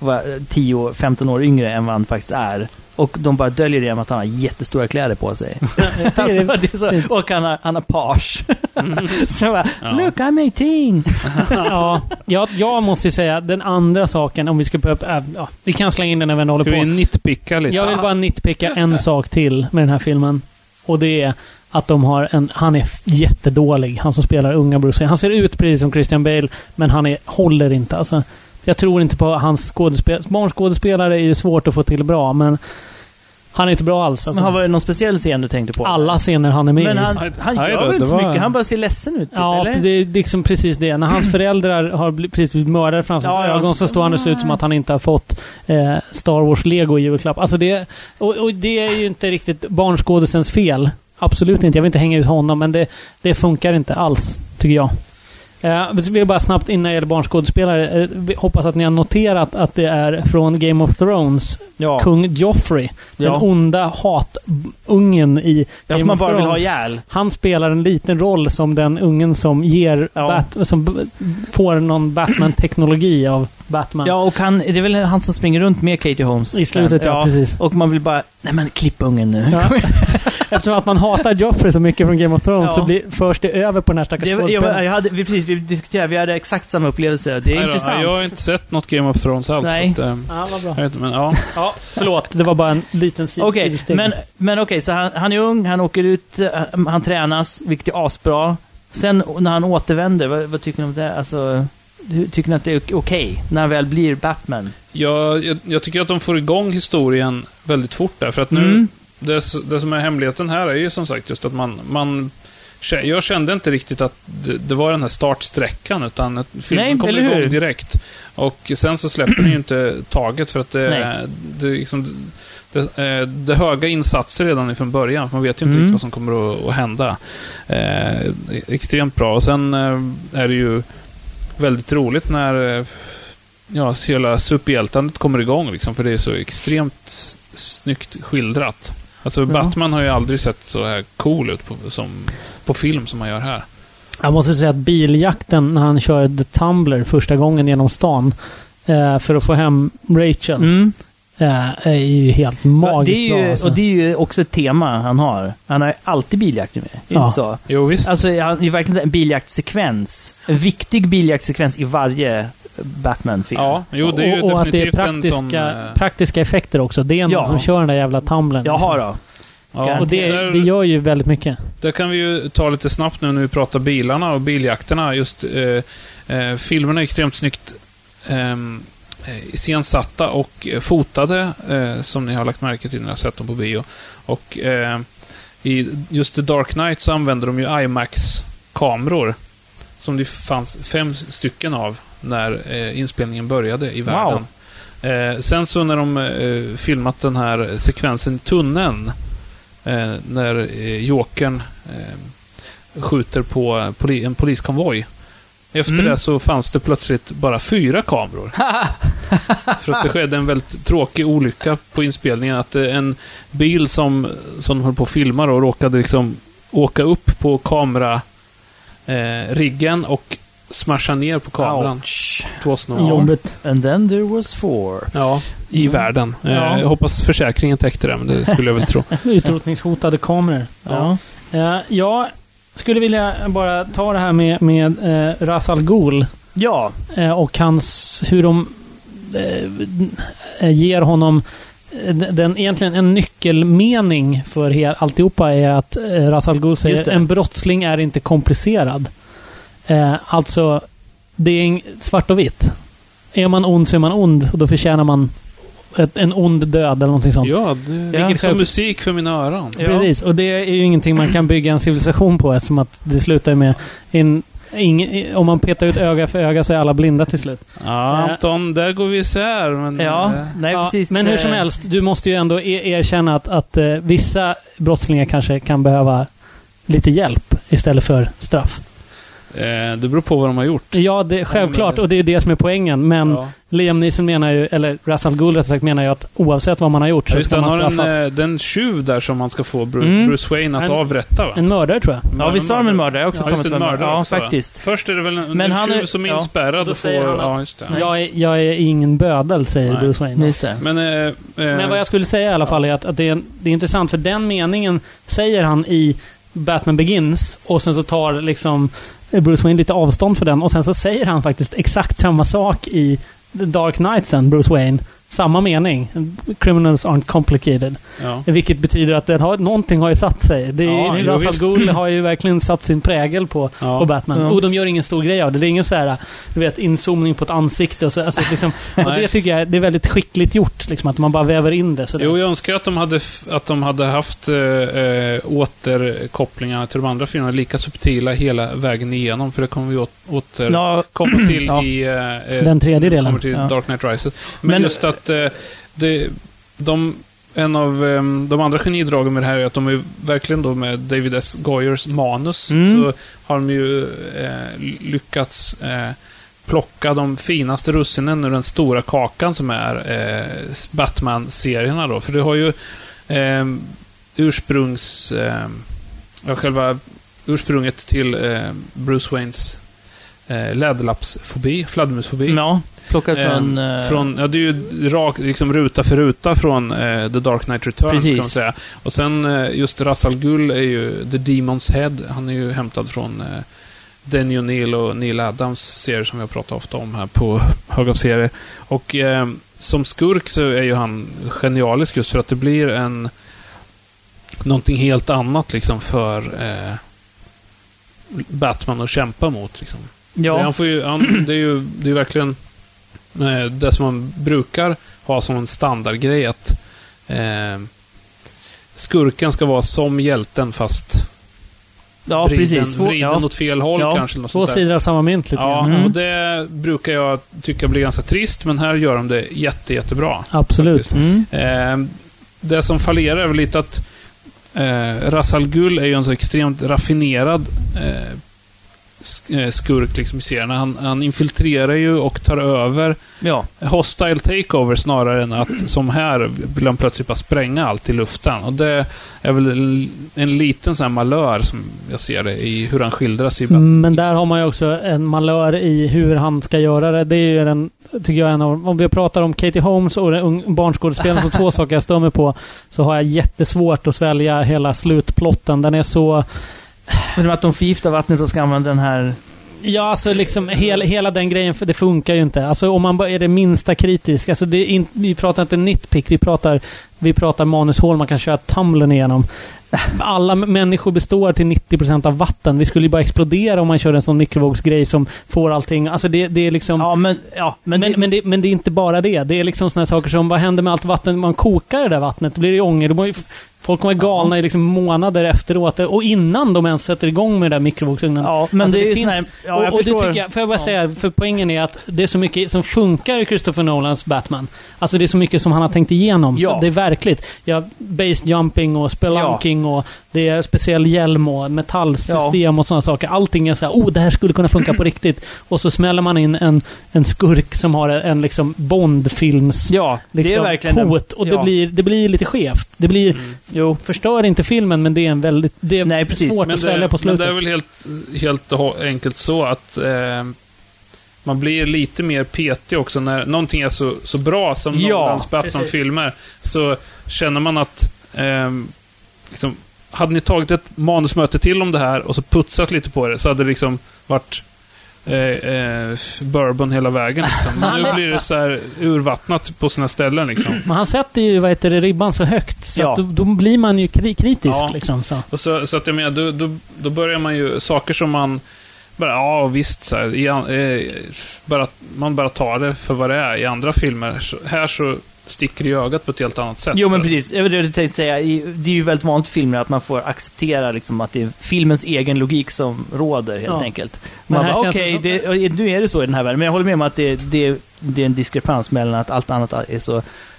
tio femton år yngre än vad han faktiskt är. Och de bara döljer det med att han har jättestora kläder på sig. alltså, det är så, och han har, han har page. så bara, Ja. look, I'm eighteen! Ja, jag, jag måste ju säga, den andra saken, om vi ska börja... Äh, ja, vi kan slänga in den när vi ändå håller Ska vi på. nitpicka lite? Jag vill bara nitpicka en sak till med den här filmen. Och det är att de har en... Han är f- jättedålig, han som spelar unga Bruce Wayne. Han ser ut precis som Christian Bale, men han är, håller inte. Alltså, jag tror inte på hans skådespel. Barnskådespelare är ju svårt att få till bra, men han är inte bra alls. Alltså. Men har det någon speciell scen du tänkte på? Alla scener han är med Men i. han, han Nej gör då, väl inte det så var- mycket? Han bara ser ledsen ut, typ, Ja, eller? det är liksom precis det. När hans föräldrar har bli- precis blivit mördade framför Ja, sina ja. ögon så står han och ser ut som att han inte har fått eh, Star Wars Lego i julklapp. Alltså det, och, och det är ju inte riktigt barnskådisens fel. Absolut inte. Jag vill inte hänga ut honom, men det, det funkar inte alls, tycker jag. Eh, så vill jag bara snabbt innan det gäller barnskådespelare. Eh, hoppas att ni har noterat att det är från Game of Thrones. Ja. Kung Joffrey. Den Ja. onda hatungen i Jag som Game man of bara vill ha Thrones. ihjäl. Han spelar en liten roll som den ungen som ger Ja. Bat- som b- får någon Batman-teknologi av Batman. Ja, och han, det är väl han som springer runt med Katie Holmes. I slutet, ja, precis. Och man vill bara, nej men klipp ungen nu. Ja. Eftersom att man hatar Joffrey så mycket från Game of Thrones Ja. så blir, förs det över på den här stackars Det, jag, skådespelaren. jag hade, vi, precis, vi diskuterade, vi hade exakt samma upplevelse. Det är Nej då, intressant. Jag har inte sett något Game of Thrones alls. Nej. Så att, eh, Ja, vad bra. jag vet inte, men ja. Ja, förlåt. Det var bara en liten sid- Okej, sidosteg. men, men okej, så han, han är ung, han åker ut, eh, han tränas, vilket är asbra. Sen när han återvänder, vad, vad tycker ni om det? Alltså, hur- tycker ni att det är okej när han väl blir Batman? Jag, jag, jag tycker att de får igång historien väldigt fort där. För att nu, Mm. det, s- det som är hemligheten här är ju som sagt just att man, man jag kände inte riktigt att det, det var den här startsträckan, utan att filmen Nej, kom eller igång hur? direkt. Och sen så släpper den ju inte taget för att det, det, liksom, det, det höga insatser redan ifrån början. Man vet ju inte Mm. riktigt vad som kommer att, att hända. Eh, extremt bra. Och sen eh, är det ju väldigt roligt när eh, ja, hela superhjältandet kommer igång, liksom, för det är så extremt snyggt skildrat. Alltså Ja. Batman har ju aldrig sett så här cool ut på, som, på film som man gör här. Jag måste säga att biljakten när han kör The Tumbler första gången genom stan eh, för att få hem Rachel Mm. eh, är ju helt magiskt det är ju, bra. Alltså. Och det är ju också ett tema han har. Han har alltid biljakter med. Ja. Inte så? Jo, visst. Alltså, det är verkligen en biljaktsekvens. En viktig biljaktsekvens i varje Batman-film. Ja, jo, det är ju och, och att det är definitivt en praktiska, som... eh, praktiska effekter också. Det är någon Ja. som kör den där jävla tumblern. Jaha då. Ja, Och det, där, det gör ju väldigt mycket. där kan vi ju ta lite snabbt nu när vi pratar bilarna och biljakterna. Just eh, eh, filmerna är extremt snyggt eh, iscensatta och fotade, eh, som ni har lagt märke till när ni har sett dem på bio. Och eh, i just The Dark Knight så använder de ju IMAX-kameror som det fanns fem stycken av när eh, inspelningen började i världen. Eh, sen så när de eh, filmat den här sekvensen i tunneln, eh, när eh, Jokern eh, skjuter på poli- en poliskonvoj. Efter Mm. det så fanns det plötsligt bara fyra kameror. För att det skedde en väldigt tråkig olycka på inspelningen. Att eh, en bil som, som höll på att filma då, råkade liksom åka upp på kamera eh, riggen och smasha ner på kameran. Ouch. Två snor. Jobbigt. And then there was four. Ja, i Mm. världen. Eh, Ja. Jag hoppas försäkringen täckte det, men det skulle jag väl tro. Utrotningshotade kameror. Ja. Eh, jag skulle vilja bara ta det här med, med eh, Ra's al Ghul Ja. eh, och hans, hur de eh, ger honom eh, den, egentligen en nyckelmening för he, alltihopa är att eh, Ra's al Ghul Just säger det. en brottsling är inte komplicerad. Eh, alltså, det är en, svart och vitt. Är man ond så är man ond och då förtjänar man ett, en ond död eller någonting sånt. Ja, det Ja. ligger som musik för mina öron. Ja. Precis, och det är ju ingenting man kan bygga en civilisation på eftersom att det slutar med en, ingen, om man petar ut öga för öga så är alla blinda till slut. Ja, Anton, där går vi isär. Men, Ja. eh, Nej, Ja, precis. men hur som eh, helst, du måste ju ändå e- erkänna att, att eh, vissa brottslingar kanske kan behöva lite hjälp istället för straff. eh, det beror på vad de har gjort. Ja, det, självklart, men- och det är det som är poängen. Men Ja. Liam Neeson menar ju, eller Ra's al Ghul rätt sagt menar ju att oavsett vad man har gjort så Just ska det, man han har en, straffas. eh, den tjuv där som man ska få Bruce, Mm. Bruce Wayne att En- avrätta, va? En mördare tror jag. Ja, visst har de en mördare? Jag har också Ja, just för det, mig en att det var- mördare Ja, också, va? faktiskt. Först är det väl en, Men en han tjuv är- som är ja. inspärrad Då och får... säger han att- Ja, just det. Jag är, jag är ingen bödel, säger Nej. Bruce Wayne. Just det. Men, eh, eh, Men vad jag skulle säga i alla fall är att, att det, är, det är intressant för den meningen säger han i Batman Begins och sen så tar liksom Bruce Wayne lite avstånd för den och sen så säger han faktiskt exakt samma sak i The Dark Knight sen, Bruce Wayne. Samma mening. Criminals aren't complicated. ja. Vilket betyder att den har, någonting har ju satt sig. Det är, Ja, jo, Ra's al visst. Ghul har ju verkligen satt sin prägel på, Ja. på Batman. Ja. Och de gör ingen stor grej av det. Det är ingen så här, du vet, inzoomning på ett ansikte och så. Alltså, liksom, och Nej. det tycker jag det är väldigt skickligt gjort. Liksom, att man bara väver in det. Så Jo, jag önskar att de hade, f- att de hade haft eh, eh, återkopplingarna till de andra filmerna lika subtila hela vägen igenom, för det kommer vi åt, åter Ja, komma till Ja. i eh, Den tredje delen. kommer till Ja. Dark Knight Rises. Men, Men- just att eh, det, de, en av eh, de andra genidragen med det här är att de är verkligen då med David S. Goyers manus Mm. så har de ju eh, lyckats eh, plocka de finaste russinen ur den stora kakan som är eh, Batman-serierna då. För det har ju eh, ursprungs eh, ja, själva ursprunget till eh, Bruce Waynes eh, läderlappsfobi, fladdermusfobi. ja. Plockat Eh, från... eh, från, ja, det är ju rak, liksom ruta för ruta från eh, The Dark Knight Returns, Precis. ska man säga. Och sen eh, just Ra's al Ghul är ju The Demon's Head. Han är ju hämtad från eh, Denny O'Neil och Neil Adams serier som jag pratar ofta om här på Hög av serier. Och eh, som skurk så är ju han genialisk just för att det blir en någonting helt annat liksom för eh, Batman att kämpa mot liksom. ja. Han får ju, han, det är ju det är verkligen eh, det som man brukar ha som en standardgrej att eh, skurken ska vara som hjälten fast Ja, vriden, precis. vriden Ja. åt fel håll Ja. kanske. Något Två sånt där. sidor av samma mynt lite Ja, grann. Mm. och det brukar jag tycka blir ganska trist, men här gör de det jätte, jättebra. Absolut. Faktiskt. Mm. Eh, det som fallerar är väl lite att eh, Ra's al Ghul är ju en så extremt raffinerad eh, skurk liksom i serien. Han, han infiltrerar ju och tar över Ja. hostile takeover snarare än att som här vill han plötsligt bara spränga allt i luften. Och det är väl en, en liten sån här malör som jag ser det i hur han skildras i Batman. Men där har man ju också en malör i hur han ska göra det. Det är ju den, tycker jag, en av, om vi pratar om Katie Holmes och den barnskådespelaren som två saker jag stör mig på, så har jag jättesvårt att svälja hela slutplotten. Den är så... Men att de förgiftar vattnet och ska använda den här... Ja, alltså liksom hela, hela den grejen, för det funkar ju inte. Alltså om man bara är det minsta kritisk, alltså det är in, vi pratar inte nitpick, vi pratar vi pratar manushål man kan köra tumblern igenom. Alla människor består till nittio procent av vatten. Vi skulle ju bara explodera om man kör en sån mikrovågsgrej som får allting. Alltså det, det är liksom... Ja, men... Ja, men, Men, det, men, det, men det är inte bara det. Det är liksom såna här saker som, vad händer med allt vatten? Man kokar det där vattnet, då blir det ånger. Då folk kommer galna i liksom månader efteråt. Och innan de ens sätter igång med den där mikrovågsugnen. ja, men Alltså, det, det är ju finns- sån här... Ja, och, jag och det förstår. tycker jag, får jag bara Ja. säga, för poängen är att det är så mycket som funkar i Christopher Nolans Batman. Alltså det är så mycket som han har tänkt igenom. Ja. Det är verkligt. Ja, base jumping och spelunking och det är speciell hjälm och metallsystem och sådana saker. Allting är så här, oh, det här skulle kunna funka på riktigt. Och så smäller man in en, en skurk som har en liksom Bond-films Ja, det liksom, är verkligen... en- hot. Och ja. det, blir, det blir lite skevt. Det blir, Mm. Jo. förstör inte filmen, men det är en väldigt, det är Nej, precis. svårt Men att svälja det, på men slutet. det är väl helt, helt ho- enkelt så att eh, man blir lite mer petig också när någonting är så, så bra som Ja, Nolans Batman-filmer, så känner man att eh, liksom, hade ni tagit ett manusmöte till om det här och så putsat lite på det, så hade det liksom varit eh, eh, bourbon hela vägen liksom. Men nu blir det så här urvattnat på sina ställen liksom. Men han sätter ju, vad heter det, ribban så högt. Så Ja. att då, då blir man ju kri- kritisk Ja. liksom. Så. Och så, så att jag menar, då, då, då börjar man ju saker som man bara, ja visst så här, i, an- eh, bara, man bara tar det för vad det är. I andra filmer, så, här så sticker det i ögat på ett helt annat sätt. Jo, men För- precis. Jag vill tänkte säga, i- det är ju väldigt vanligt i filmer att man får acceptera liksom, att det är filmens egen logik som råder, helt Ja. enkelt. Men Man här bara, känns okej, det som- det, nu är det så i den här världen. Men jag håller med om att det, det, det är en diskrepans mellan att allt annat är så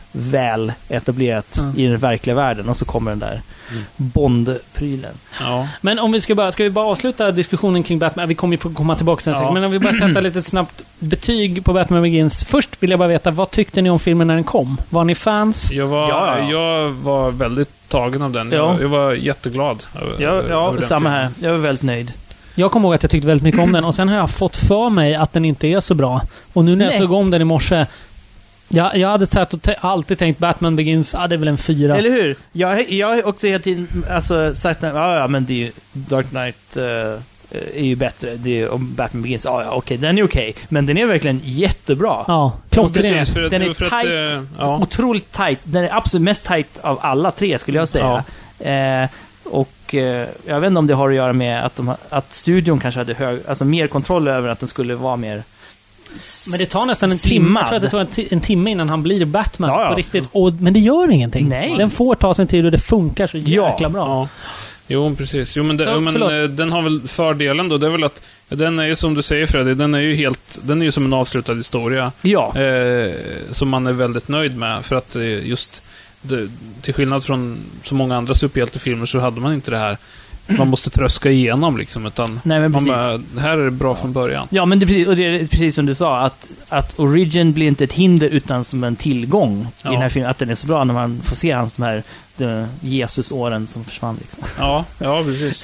väl etablerat Mm. i den verkliga världen, och så kommer den där Mm. Bond-prylen. Ja. Men om vi ska bara, ska vi bara avsluta diskussionen kring Batman? Vi kommer ju på- komma tillbaka sen. Ja. Men om vi bara sätta lite snabbt betyg på Batman Begins. Först vill jag bara veta, vad tyckte ni om filmen när den kom? Var ni fans? Jag var, Ja, ja. jag var väldigt tagen av den. Ja. Jag, jag var jätteglad. över- Ja, över ja den samma filmen. här. Jag var väldigt nöjd. Jag kommer ihåg att jag tyckte väldigt mycket om den. Och sen har jag fått för mig att den inte är så bra. Och nu när jag Nej. såg om den i morse. Jag, jag hade satt och te- alltid tänkt Batman Begins, ja, det är väl en fyra. Eller hur? Jag, jag har också hela tiden alltså, sagt att ja, ja, men det är ju Dark Knight eh, är ju bättre. Det är, om Batman Begins, ja, ja okej, den är okej. Men den är verkligen jättebra. Ja, Precis, klockren. för att, Den är för att, tight. eh, ja. Otroligt tight. Den är absolut mest tight av alla tre, skulle jag säga. Eh, och eh, jag vet inte om det har att göra med att, de, har- att studion kanske hade hög, alltså mer kontroll över att den skulle vara mer Men det tar nästan en timme. slimmad. Jag tror att det tar en, ti- en timme innan han blir Batman Ja, ja. på riktigt. Och, men det gör ingenting. Nej. Den får ta sin tid och det funkar så Ja. jäkla bra. Ja. Jo, precis. Jo, men, det, Så, jo, men förlåt. eh, den har väl fördelen då, det är väl att den är ju som du säger Freddy, den är ju helt, den är ju som en avslutad historia. Ja. Eh, som man är väldigt nöjd med, för att eh, just det, till skillnad från så många andra superhjältefilmer så hade man inte det här man måste tröska igenom liksom, utan Nej, men man precis. bara, det här är det bra från början. Ja, men det är precis, och det är precis som du sa, att, att Origin blir inte ett hinder utan som en tillgång Ja. i den här filmen. Att den är så bra när man får se hans de här de Jesus-åren som försvann. Liksom. Ja, ja precis.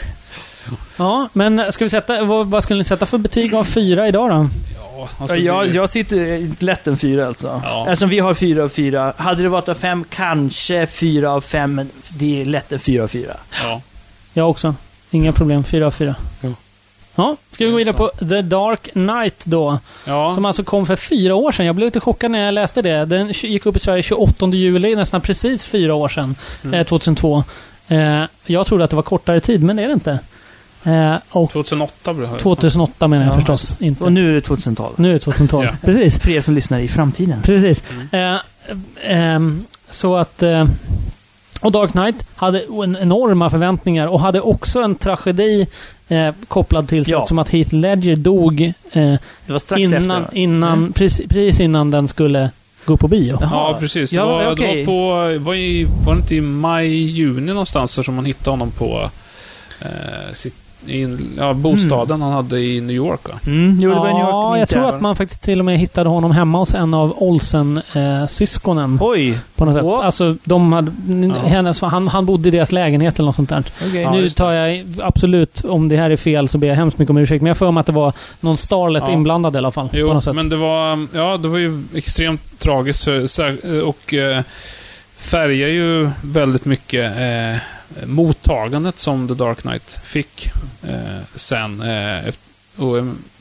Ja, men ska vi sätta, vad, vad skulle ni sätta för betyg av fyra idag då? Ja, alltså, jag, det, jag sitter lätt en fyra alltså. Ja. Eftersom vi har fyra av fyra. Hade det varit av fem, kanske fyra av fem, men det är lätt en fyra av fyra. ja. Jag också. Inga problem. Fyra av fyra. Ja. Ja, ska vi gå vidare på The Dark Knight då? Ja. Som alltså kom för fyra år sedan. Jag blev lite chockad när jag läste det. Den tj- gick upp i Sverige tjugoåttonde juli, nästan precis fyra år sedan. Mm. Eh, tjugohundratvå. Eh, jag trodde att det var kortare tid, men det är det inte. Eh, och tjugohundraåtta blir det. tjugohundraåtta menar jag Ja. förstås. Inte. Och nu är det tjugohundratolv. Nu är det tjugohundratolv. Ja. Precis. För er som lyssnar i framtiden. Precis. Mm. Eh, ehm, så att... Eh, Och Dark Knight hade en enorma förväntningar och hade också en tragedi eh, kopplad till sig, Ja. som att Heath Ledger dog eh, Det var strax innan, efter. innan, Mm. precis, precis innan den skulle gå på bio. Jaha. Ja, precis. Det, Ja, var, okej. det var på... Var, i, var det inte i maj, juni någonstans där som man hittade honom på eh, sitt, i, ja, bostaden Mm. han hade i New York, va? Mm, jo, det var i New York, Ja, jag minns tror att man faktiskt till och med hittade honom hemma hos en av Olsen-syskonen. Oj! På något sätt. What? Alltså, de hade, Ja. hennes, han, han bodde i deras lägenhet eller något sånt där. Okay. Ja, nu just det. tar jag absolut, om det här är fel så ber jag hemskt mycket om ursäkt. Men jag får om att det var någon starlet Ja. inblandad i alla fall. på Jo, något sätt. men det var, ja, det var ju extremt tragiskt så- sär- och eh, färgar ju väldigt mycket eh, mottagandet som The Dark Knight fick eh, sen. Eh, eft- och,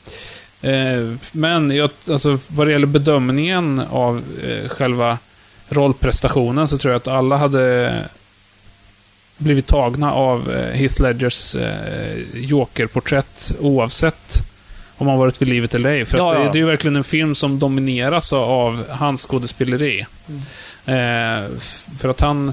eh, men jag, alltså, vad det gäller bedömningen av eh, själva rollprestationen så tror jag att alla hade blivit tagna av eh, Heath Ledgers eh, Joker-porträtt oavsett om han varit vid livet eller ej. För Ja, att det, ja. det är ju verkligen en film som domineras av hans skådespeleri. Eh, f- för att han...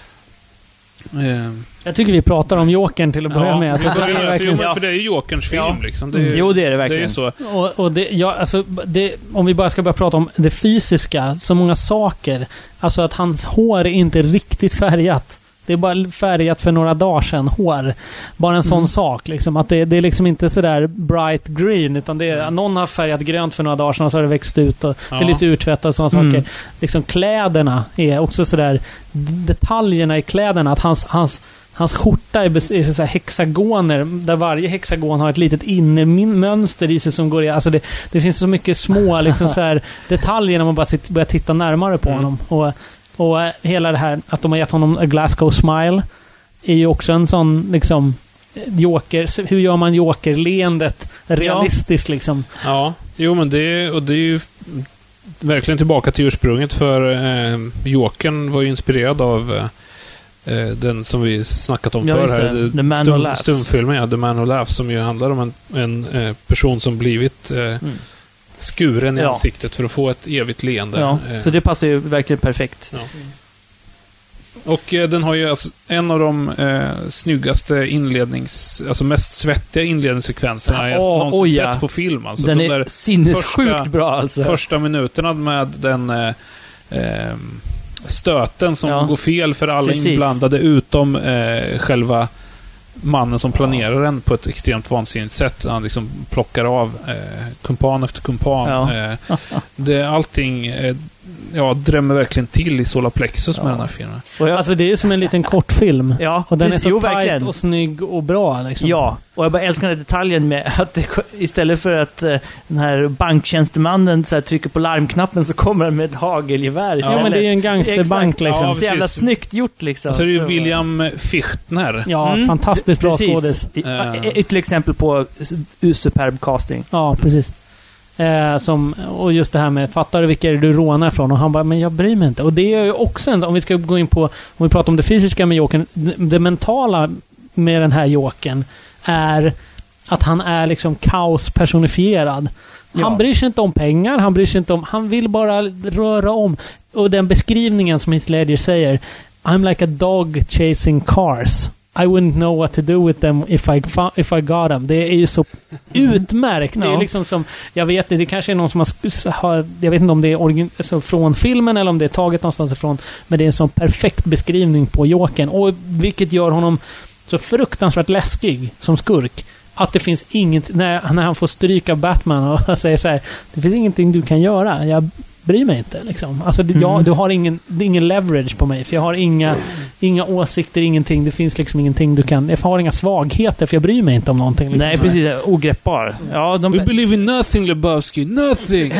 Eh, Jag tycker vi pratar om Jokern till att börja med. Alltså, för, det är för, verkligen, för, för det är ju Jokerns film. Ja. Liksom. Det är, ju- Jo, det är det det är verkligen. ju så. och, och det, ja, alltså, det, om vi bara ska börja prata om det fysiska, så många saker. Alltså att hans hår är inte riktigt färgat. Det är bara färgat för några dagar sedan, hår. Bara en sån Mm. sak. Liksom, att det, det är liksom inte sådär bright green, utan det är, någon har färgat grönt för några dagar sedan och så har det växt ut och det är Ja. lite urtvättat och sådana Mm. saker. Liksom kläderna är också sådär, detaljerna i kläderna, att hans, hans Hans skjorta är, bes- är så här hexagoner, där varje hexagon har ett litet innermönster i sig som går i. Alltså det, det finns så mycket små liksom så här detaljer när man bara sitter, börjar titta närmare på Mm. honom. Och, och eh, hela det här att de har gett honom a Glasgow smile är ju också en sån liksom joker. Hur gör man joker-leendet realistiskt liksom? Ja, jo men det, och det är ju verkligen tillbaka till ursprunget, för eh, Jokern var ju inspirerad av eh, eh, den som vi snackat om Ja, förr just här. det. Det- The Man Who stum, Laughs. Stumfilmen, ja, The Man Who Laughs, som ju handlar om en, en eh, person som blivit eh, Mm. skuren i Ja. ansiktet för att få ett evigt leende. Ja, Eh, så det passar ju verkligen perfekt. Och eh, den har ju alltså en av de eh, snyggaste inlednings... Alltså mest svettiga inledningssekvenserna jag Åh, någonsin oj, ja. sett på film. Alltså, Den de är där sinnessjukt första- bra alltså. första minuterna med den eh, eh, stöten som Ja. går fel för alla Precis. inblandade utom eh, själva mannen som planerar den på ett extremt vansinnigt sätt. Han liksom plockar av eh, kumpan efter kumpan. Ja. Eh, det, allting eh, ja, drämmer verkligen till i solar plexus Ja. med den här filmen. Och jag, Alltså det är ju som en liten kortfilm. ja, Och den precis, är så jo, tight verkligen. och snygg och bra liksom. Ja, och jag bara älskar den här detaljen med att det, istället för att eh, den här banktjänstemannen så här, trycker på larmknappen så kommer han med ett hagelgevär istället. Ja, men det är en gangsterbank Exakt. liksom. Ja, Så jävla precis. snyggt gjort liksom. Så är det ju Så- William Fichtner. Ja, Mm, fantastiskt bra precis. skådis. I- Eh. Ytterligare exempel på s- superb casting. Ja, precis. Eh, som, och just det här med, fattar du vilka är det du rånar ifrån? Och han bara, men jag bryr mig inte. Och det är ju också en, om vi ska gå in på, om vi pratar om det fysiska med Jokern, det, det mentala med den här Jokern är att han är liksom kaos personifierad. Han Ja. bryr sig inte om pengar, han bryr sig inte om, han vill bara röra om. Och den beskrivningen som Heath Ledger säger, I'm like a dog chasing cars. I wouldn't know what to do with them if I, fo- if I got them. Det är ju så utmärkt. Det är Ja. liksom som, jag vet inte, det kanske är någon som har, sk- har jag vet inte om det är origin, alltså från filmen eller om det är taget någonstans ifrån, men det är en sån perfekt beskrivning på Jokern. Och vilket gör honom så fruktansvärt läskig som skurk. Att det finns inget, när, när han får stryka Batman och säger så här, det finns ingenting du kan göra. Jag bryr mig inte liksom. Alltså det, Mm. jag, du har ingen, det är ingen leverage på mig, för jag har inga, inga åsikter, ingenting. Det finns liksom ingenting du kan, jag har inga svagheter, för jag bryr mig inte om någonting. Liksom. Nej, precis. Ogreppbar. Ja, de, We believe in nothing, Lebowski. Nothing!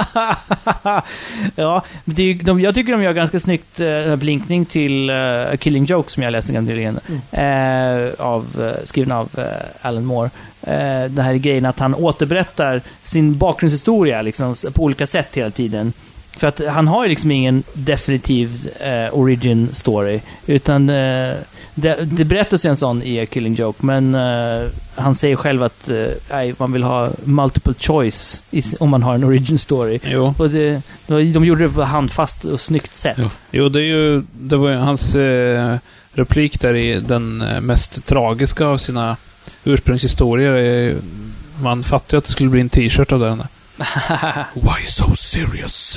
ja, det är, ju- de, jag tycker de gör ganska snyggt uh, blinkning till uh, Killing Joke som jag läste ganska nyligen. Eh, av, eh, skriven av eh, Alan Moore. Eh, det här grejen att han återberättar sin bakgrundshistoria liksom, s- på olika sätt hela tiden. För att han har ju liksom ingen definitiv eh, origin story, utan eh, det, det berättas ju en sån i A Killing Joke, men eh, han säger själv att eh, man vill ha multiple choice i, om man har en origin story. Jo. Och det, de gjorde det på handfast och snyggt sätt. Jo, jo det är ju det var ju hans eh, replik där i den mest tragiska av sina ursprungshistorier. Är, man fattar att det skulle bli en t-shirt av den där. Why so serious?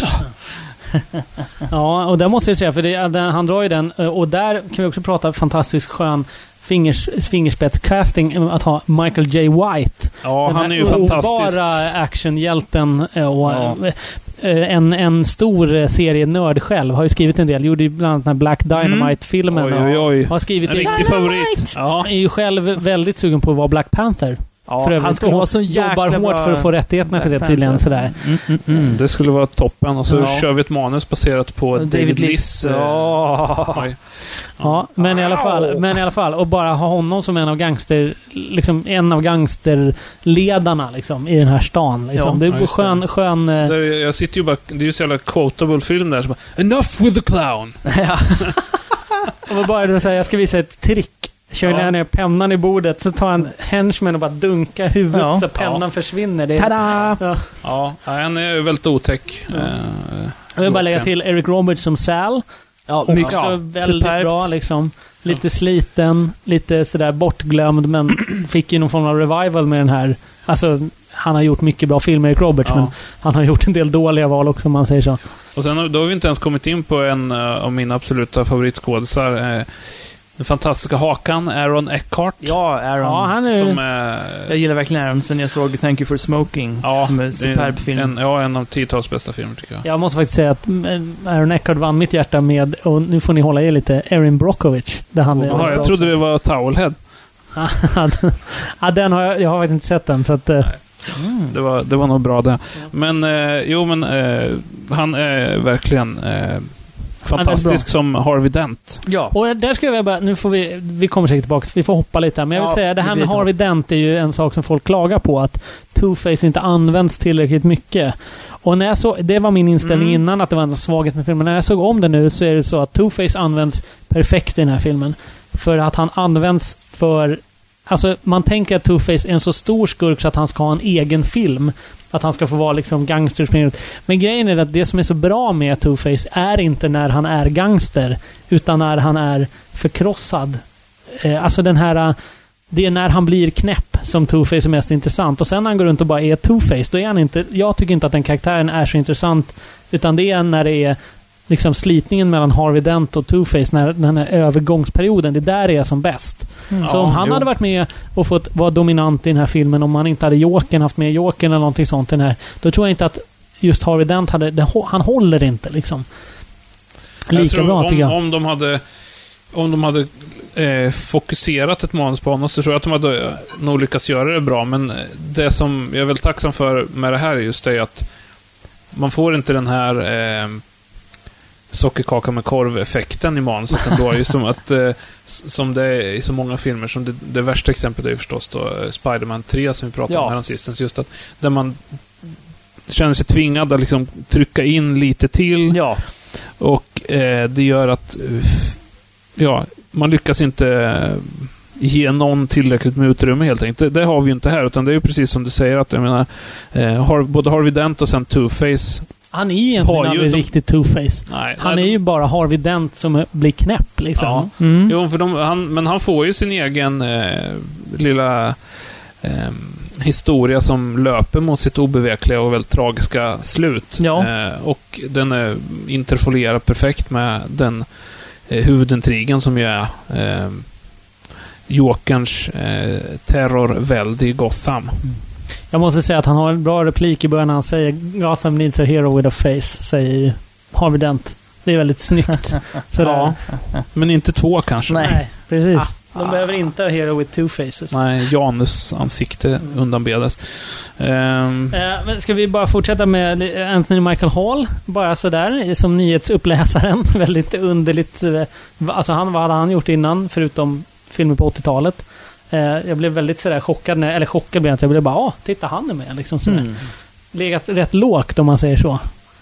Ja, och där måste jag säga, för det, den, han drar ju den, och där kan vi också prata fantastiskt skön fingers, fingerspetscasting, att ha Michael J. White. Ja, han är ju fantastisk. Bara actionhjälten och ja. en, en stor serienörd själv. Har ju skrivit en del. Gjorde ju bland annat den här Black Dynamite-filmen. Mm. Oj, oj, oj. Har skrivit en riktig favorit. Ja. Är ju själv väldigt sugen på att vara Black Panther. Ja, för övrigt, han ska vara så jobbar hårt bra för att få rättigheterna till det tydligen sådär. Mm, mm, mm. Det skulle vara toppen. Och så Ja. kör vi ett manus baserat på David, David Liss. Liss. Ja. Ja, men i alla fall, men i alla fall och bara ha honom som en av gangster liksom en av gangsterledarna liksom i den här stan liksom. Ja. Det är Ja, just skön det. skön eh, Det, jag sitter ju bara, det är ju så jävla quotable film där så bara, enough with the clown. Ja. och bara det säga jag ska visa ett trick. Kör Ja. ner pennan i bordet så tar en henchman och bara dunkar huvudet Ja. så pennan Ja. försvinner. Det är, Tada! ja. Ja, han är väldigt otäck. Ja. Eh, Jag vill bara lägga till Eric Roberts som Sal. Ja, Också ja. väldigt Superbt. bra liksom. Lite sliten, lite sådär bortglömd, men fick ju någon form av revival med den här. Alltså, han har gjort mycket bra filmer, Eric Roberts, Ja. men han har gjort en del dåliga val också, om man säger så. Och sen har- då har vi inte ens kommit in på en uh, av mina absoluta favoritskådisar. Uh, den fantastiska hakan, Aaron Eckhart. Ja, Aaron. Ja, han är... Som är... Jag gillar verkligen Aaron sen jag såg Thank You for Smoking, Ja, som är en det superb film. En, ja, en av tiotals bästa filmer tycker jag. Jag måste faktiskt säga att mm, Aaron Eckhart vann mitt hjärta med, och nu får ni hålla er lite, Erin Brockovich. Där han är Jaha, jag trodde det var Towelhead. ja, den har jag, jag har faktiskt inte sett den, så att... eh, Mm. Det var, det var nog bra det. Men, eh, jo men, eh, han är verkligen eh, fantastisk som Harvey Dent. Ja. Och där ska jag bara, nu får vi, vi kommer säkert tillbaka, vi får hoppa lite här, men jag vill Ja, säga, det här det med blir Harvey Dent är ju en sak som folk klagar på, att Two-Face inte används tillräckligt mycket. Och när jag så, det var min inställning Mm. innan, att det var en svaghet med filmen. När jag såg om det nu så är det så att Two-Face används perfekt i den här filmen. För att han används för... Alltså, man tänker att Two-Face är en så stor skurk så att han ska ha en egen film. Att han ska få vara liksom gangster. Men grejen är att det som är så bra med Two-Face är inte när han är gangster, utan när han är förkrossad. Eh, alltså den här... Det är när han blir knäpp som Two-Face är mest intressant. Och sen när han går runt och bara är Two-Face, då är han inte... Jag tycker inte att den karaktären är så intressant. Utan det är när det är liksom slitningen mellan Harvey Dent och Two-Face, när den här övergångsperioden, det där är som bäst. Mm. Så Ja, om han jo. hade varit med och fått vara dominant i den här filmen, om han inte hade Jokern, haft med Jokern eller någonting sånt i den här, då tror jag inte att just Harvey Dent hade... Det, han håller inte liksom. Jag Lika tror bra om, tycker jag. Om de hade, om de hade eh, fokuserat ett manus på honom så tror jag att de hade eh, nog lyckats göra det bra. Men det som jag är väldigt tacksam för med det här är just det att man får inte den här eh, sockerkaka med korv-effekten i manuset ändå. Just som att eh, som det är i så många filmer, som det, det värsta exemplet är ju förstås då eh, Spider-Man tre som vi pratade Ja. om häromsistens. Just att där man känner sig tvingad att liksom trycka in lite till. Ja. Och eh, det gör att uh, ja, man lyckas inte uh, ge någon tillräckligt med utrymme helt enkelt. Det, det har vi ju inte här, utan det är ju precis som du säger att jag menar, eh, har, både Harvey Dent och sen Two-Face. Han är egentligen har ju aldrig de- riktigt Two-Face. Nej, Han nej, är de- ju bara Harvey Dent som blir knäpp liksom. Ja. Mm. Jo, för de, han, men han får ju sin egen eh, lilla eh, historia som löper mot sitt obevekliga och väldigt tragiska slut. Ja. Eh, och den är interfolierad perfekt med den eh, huvudintrigen som ju är eh, Jokerns eh, terrorvälde i Gotham. Jag måste säga att han har en bra replik i början när han säger Gotham needs a hero with a face, säger ju Harvey Dent. Det är väldigt snyggt. Sådär. Ja, men inte två kanske. Nej. Nej, precis. Ah. De behöver inte ha hero with two faces. Nej, Janus ansikte undanbedes. Ehm, Eh, men ska vi bara fortsätta med Anthony Michael Hall? Bara sådär, som nyhetsuppläsaren. Väldigt underligt. eh, Alltså, han, vad hade han gjort innan, förutom filmer på åttiotalet? Eh, jag blev väldigt sådär chockad, när, eller chockad blev jag inte. Jag blev bara, ah, titta han är med. Liksom, sådär. Mm. Legat rätt lågt om man säger så.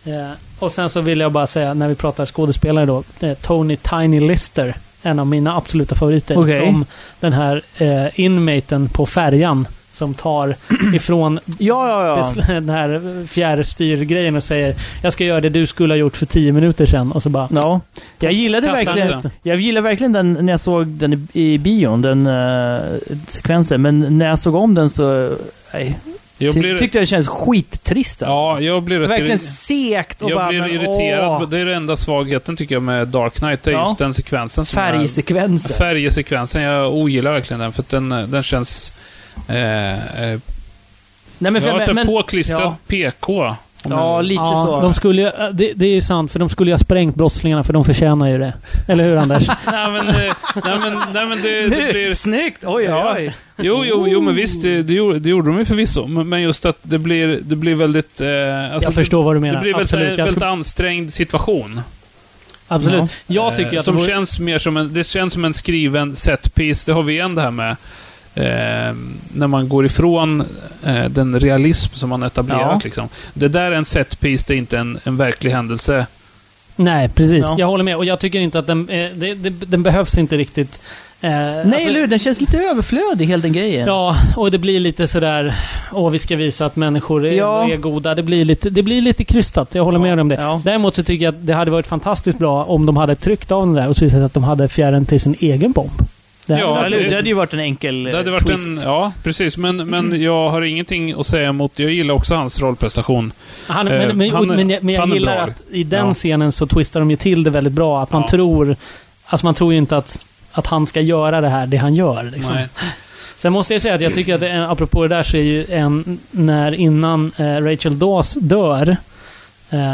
Eh, och sen så vill jag bara säga, när vi pratar skådespelare då, eh, Tony Tiny Lister, en av mina absoluta favoriter, okay. som den här eh, inmaten på färjan som tar ifrån ja, ja, ja. den här fjärrstyrgrejen och säger, jag ska göra det du skulle ha gjort för tio minuter sedan, och så bara... Ja. Jag gillade verkligen jag gillade verkligen den när jag såg den i, i bion, den uh, sekvensen, men när jag såg om den så nej, jag ty- blir... tyckte jag det känns skittrist alltså. Ja, jag blir verkligen irri- segt och jag bara, blir men, irriterad. Åh. Det är den enda svagheten tycker jag med Dark Knight, det är ja. just den sekvensen som färgsekvensen. Är, färgsekvensen, jag ogillar verkligen den, för att den, den känns eh, eh, Nej, men för, ja, alltså men, påklistrad ja. P K. Ja, lite ja, så. De skulle ju, det, det är ju sant, för de skulle ju ha sprängt brottslingarna, för de förtjänar ju det. Eller hur, Anders? nej, men, nej, men, nej, men det, det blir... Snyggt! Oj, ja. oj, oj. Jo, jo, jo, men visst, det, det, gjorde, det gjorde de ju förvisso. Men just att det blir, det blir väldigt... Eh, alltså, jag förstår vad du menar. Det blir väldigt, Absolut. väldigt ska... anstängd situation. Absolut. Ja. Jag tycker att som det vore... känns mer som en, det känns som en skriven setpiece. Det har vi igen det här med eh, när man går ifrån eh, den realism som man etablerat. Ja. Liksom. Det där är en setpiece, det är inte en, en verklig händelse. Nej, precis. Ja. Jag håller med. Och jag tycker inte att den, eh, det, det, den behövs inte riktigt. Eh, Nej, alltså, eller hur? Den känns lite överflödig, hela den grejen. Ja, och det blir lite sådär, åh, vi ska visa att människor är, Ja. är goda. Det blir lite, det blir lite krystat. Jag håller Ja. med om det. Ja. Däremot så tycker jag att det hade varit fantastiskt bra om de hade tryckt av den där och så visade sig att de hade fjärren till sin egen bomb. Det hade Ja, varit- eller hur? det- Det hade ju varit en enkel Det hade eh, varit twist. en, ja, precis. Men, men jag har ingenting att säga emot. Jag gillar också hans rollprestation. Han, Eh, men, men, han är- men, jag- men jag han är gillar bra. att i den Ja. scenen så twistar de ju till det väldigt bra. Att man Ja. tror... Alltså man tror ju inte att, att han ska göra det här, det han gör. Liksom. Nej. Sen måste jag säga att jag tycker att det är, apropå det där, så är ju en, när innan eh, Rachel Dawes dör eh,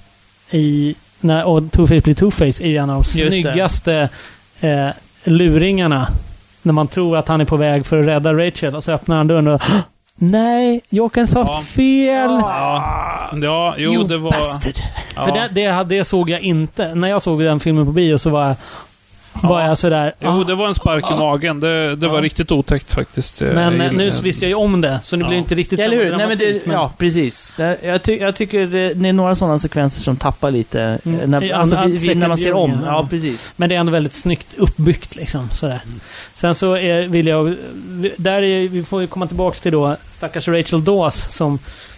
i, när, och Two-Face blir Two-Face, är en av de Just det. snyggaste eh, luringarna. När man tror att han är på väg för att rädda Rachel och så öppnar han dörren och nej, Jokern sa Ja. fel. Ja, ja jo, You det var... bastard. Ja. För det, det, det såg jag inte. När jag såg den filmen på bio så var jag, var Ja. jag sådär... Jo, ah. det var en spark i magen. Det, det var Ja. riktigt otäckt faktiskt. Men Jag eh, gillar- nu visste jag ju om det, så nu Ja. blir det inte riktigt Eller samma hur? Nej, men det, dramatik, men- ja, precis. Det- Jag, ty, jag tycker det, det är några sådana sekvenser som tappar lite. eh, Mm. När, I alltså, an- vi, vi, när man ser om. second Ja, viewing, precis. Men det är ändå väldigt snyggt uppbyggt liksom. Sådär. Mm. Sen så är, vill jag... Där är, vi får ju komma tillbaka till då stackars Rachel Dawes som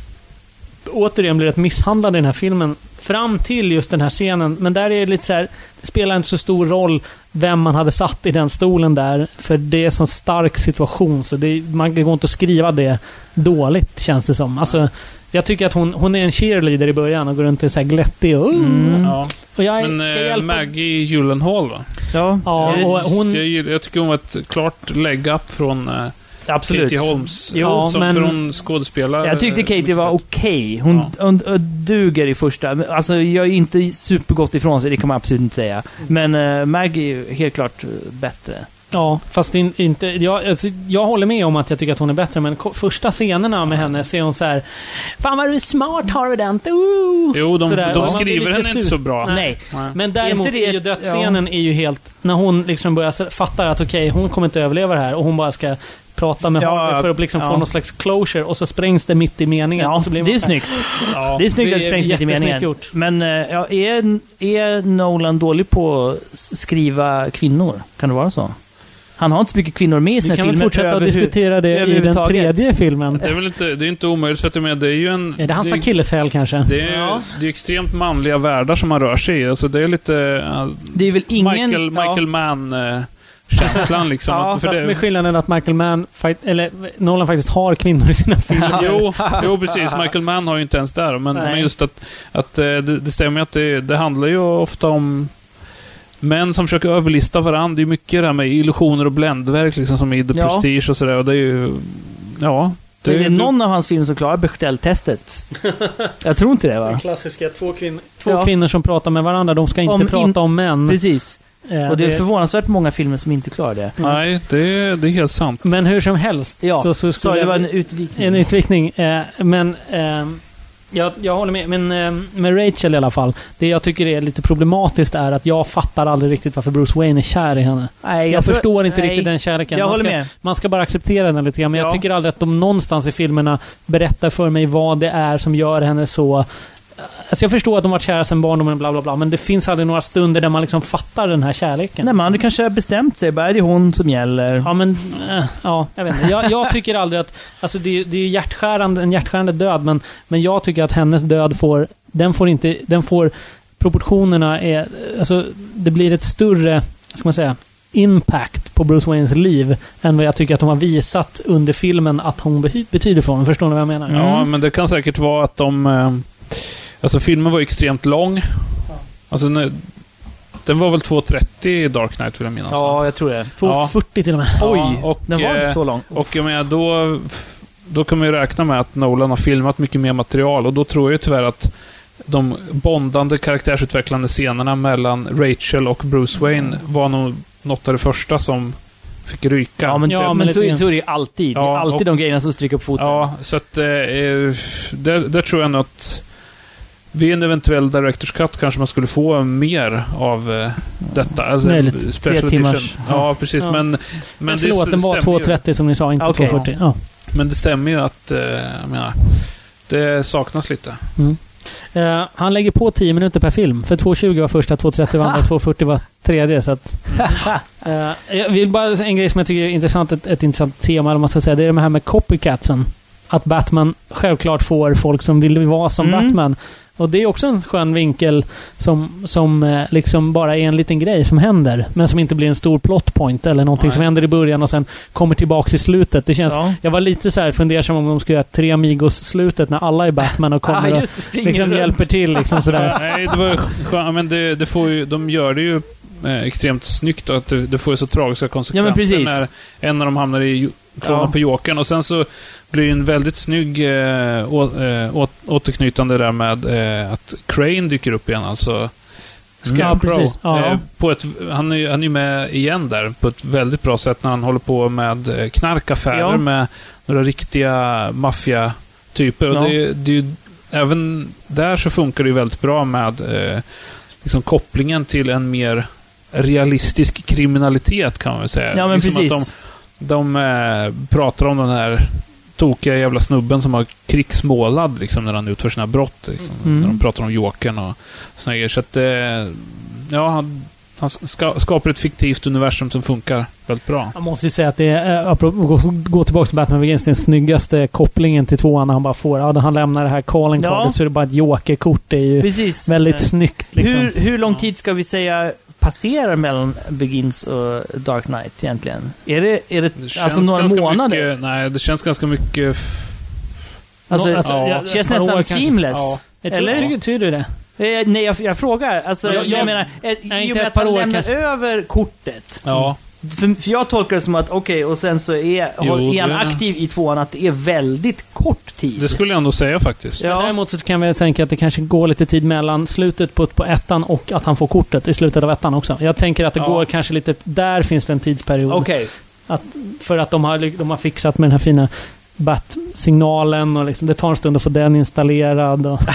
återigen blir rätt misshandlad i den här filmen. Fram till just den här scenen. Men där är det lite så här, det spelar inte så stor roll vem man hade satt i den stolen där. För det är en sån stark situation. Så det, man går inte att skriva det dåligt, känns det som. Alltså, jag tycker att hon, hon är en cheerleader i början och går runt och är så här glättig och... Mm. Ja. och jag Men ska eh, hjälpa... Maggie Gyllenhaal, va? Ja, Ja, är det- och hon... Jag, gillar- jag tycker hon var ett klart leg-up från eh, absolut. Katie Holmes. Jo, som men- för hon skådespelar. Jag tyckte eh, Katie var okej. Hon, Ja. hon, hon duger i första. Men, alltså, jag är inte supergott ifrån sig, det kan man absolut inte säga. Men uh, Maggie är helt klart eh, bättre. Ja, fast in, inte... Jag, alltså, jag håller med om att jag tycker att hon är bättre, men ko- första scenerna med henne ser hon så här: fan vad du är smart, Harvey Dent. Ooh! Jo, de, Sådär, och de man blir skriver lite henne inte sur. så bra. Nej. Nej. Men däremot Är inte det är ju ett- dödsscenen är ju helt... När hon liksom börjar s- fattar att okej, hon kommer inte överleva det här och hon bara ska prata med Ja, Harvey för att liksom ja. få någon slags closure och så sprängs det mitt i meningen. Ja, och så blir det man är så här- snyggt. Ja. Det är snyggt Det att det är sprängs mitt i jättesnyggt meningen. gjort. Men eh, ja, är, är Nolan dålig på att s- skriva kvinnor? Kan det vara så? Han har inte så mycket kvinnor med i sina Vi kan väl filmer. fortsätta att överhu- diskutera det i den överhuvudtaget. tredje filmen. Det är väl inte, det är inte omöjligt, för att jag menar, det är ju en... Är det hans det, akilleshäl kanske? det är, Ja. det är extremt manliga världar som man rör sig i. Alltså det är lite... Uh, Det är väl ingen... Michael, Michael Mann-känslan liksom. Ja, Att- för Fast det, med skillnaden att Michael Mann, fight, eller Nolan faktiskt har kvinnor i sina filmer. Jo, jo, precis. Michael Mann har ju inte ens där. Men, Nej. men just att, att eh, det, det stämmer att det, det handlar ju ofta om män som försöker överlista varandra. Det är mycket det här med illusioner och bländverk liksom, som i The Ja. Prestige och sådär. Och det är ju... Ja. Det är det någon av hans filmer som klarar Bechdel-testet? Jag tror inte det, va? Den klassiska två, kvin- två Ja. kvinnor som pratar med varandra. De ska inte Om prata in- om män. Precis. Eh, Och det är det- förvånansvärt många filmer som inte klarar det. Nej, det, det är helt sant. Men hur som helst Ja, så, så skulle Så det jag- var en utvikning. en utvikning. Eh, men eh, jag, jag håller med. Men eh, med Rachel i alla fall. Det jag tycker är lite problematiskt är att jag fattar aldrig riktigt varför Bruce Wayne är kär i henne. Nej, Jag, tror- förstår inte nej. riktigt den kärleken. Jag man, håller ska, med. man ska bara acceptera den lite grann. Men Ja. jag tycker aldrig att de någonstans i filmerna berättar för mig vad det är som gör henne så Alltså jag förstår att de varit kära sedan barndomen, bla bla bla, men det finns aldrig några stunder där man liksom fattar den här kärleken. Nej, man hade kanske bestämt sig, bara är det hon som gäller. Ja, men äh, ja, jag vet inte. Jag, jag tycker aldrig att, alltså det, det är hjärtskärande, en hjärtskärande död, men, men jag tycker att hennes död får, den får inte, den får, proportionerna är, alltså det blir ett större, ska man säga, impact på Bruce Waynes liv än vad jag tycker att de har visat under filmen att hon bety- betyder för honom. Förstår ni vad jag menar? Ja, Mm. men det kan säkert vara att de... Eh, alltså filmen var extremt lång. Alltså den var väl två trettio i Dark Knight, vill jag minnas. Ja, jag tror det. två fyrtio till och med. Oj, Ja, och, den var inte eh, så lång. Och jag menar, då, då kan man ju räkna med att Nolan har filmat mycket mer material, och då tror jag tyvärr att de bondande karaktärsutvecklande scenerna mellan Rachel och Bruce Wayne var nog något av det första som fick ryka. Ja, men, Ja, så, men men så, lite- så är det ju alltid. det Ja, är alltid och- de grejerna som stryker upp foten. Ja, så att eh, där, där tror jag nog att vid en eventuell Director's Cut kanske man skulle få mer av eh, detta. Alltså, Möjligt. special Tre timmars. edition. Ja, precis. Ja. Men, men, Men förlåt, det den var stämmer ju. två trettio som ni sa, inte Okej. två fyrtio. Ja. Men det stämmer ju att, eh, jag menar, det saknas lite. Mm. Eh, han lägger på tio minuter per film. För två tjugo var första, två trettio var andra, Ha! två fyrtio var tredje. Så att, eh, jag vill bara säga en grej som jag tycker är intressant, ett, ett intressant tema, eller man ska säga, det är det här med copycatsen. Att Batman självklart får folk som vill vara som Mm. Batman. Och det är också en skön vinkel som, som eh, liksom bara är en liten grej som händer, men som inte blir en stor plot point eller någonting Nej. som händer i början och sen kommer tillbaks i slutet. Det känns, Ja. jag var lite så här fundersam om de skulle göra Tre Amigos-slutet när alla är Batman och kommer Ah, och just det, springer liksom runt. hjälper till liksom sådär. Ja, nej, det var ju skönt, men det, det får ju, de gör det ju eh, extremt snyggt, och att det, det får ju så tragiska konsekvenser. Ja, men precis. När en av dem hamnar i klorna Ja. på Jokern, och sen så blir det en väldigt snygg eh, å, eh, å, återknytande där med eh, att Crane dyker upp igen, alltså Scarecrow. Ja, precis. Ja. Eh, på ett, han är ju han är ju med igen där på ett väldigt bra sätt när han håller på med eh, knarkaffärer Ja. med några riktiga maffiatyper. Och Ja. det, det är ju, även där så funkar det ju väldigt bra med eh, liksom kopplingen till en mer realistisk kriminalitet, kan man väl säga. Ja, men liksom precis. Att de, de eh, pratar om den här tokiga jävla snubben som har krigsmålad liksom, när han utför sina brott. Liksom, Mm. När de pratar om Jokern och såna grejer. Så att, eh, ja, han, han ska, skapar ett fiktivt universum som funkar väldigt bra. Jag måste ju säga att det är, apropå, gå, gå tillbaka till Batman Begins, den snyggaste kopplingen till tvåan när han bara får, ja, när han lämnar det här calling Ja. cardet så är det bara ett jokerkort. Det är ju Precis. väldigt Eh, snyggt liksom. Hur, hur lång tid ska vi säga passerar mellan Begins och Dark Knight egentligen? Är det, är det, Det alltså några ganska månader? Mycket, nej, det känns ganska mycket... Alltså, Nå- alltså, ja. jag- känns ett par år nästan kanske. seamless. Ja. Jag tror, Eller? tycker, tycker du det? Eh, nej, jag, jag frågar. Alltså, Ja, jag, jag- menar, eh, nej, i inte och med ett att par han år lämnar kanske. över kortet. Ja. För, för jag tolkar det som att, okej, och sen så är, Jo, är han det- aktiv i tvåan, att det är väldigt kort tid. Det skulle jag ändå säga faktiskt. Ja. Men däremot så kan vi tänka att det kanske går lite tid mellan slutet på, på ettan och att han får kortet i slutet av ettan också. Jag tänker att det Ja. går kanske lite... Där finns det en tidsperiod. Okej. Att, för att de har, de har fixat med den här fina bat-signalen och liksom, det tar en stund att få den installerad. Och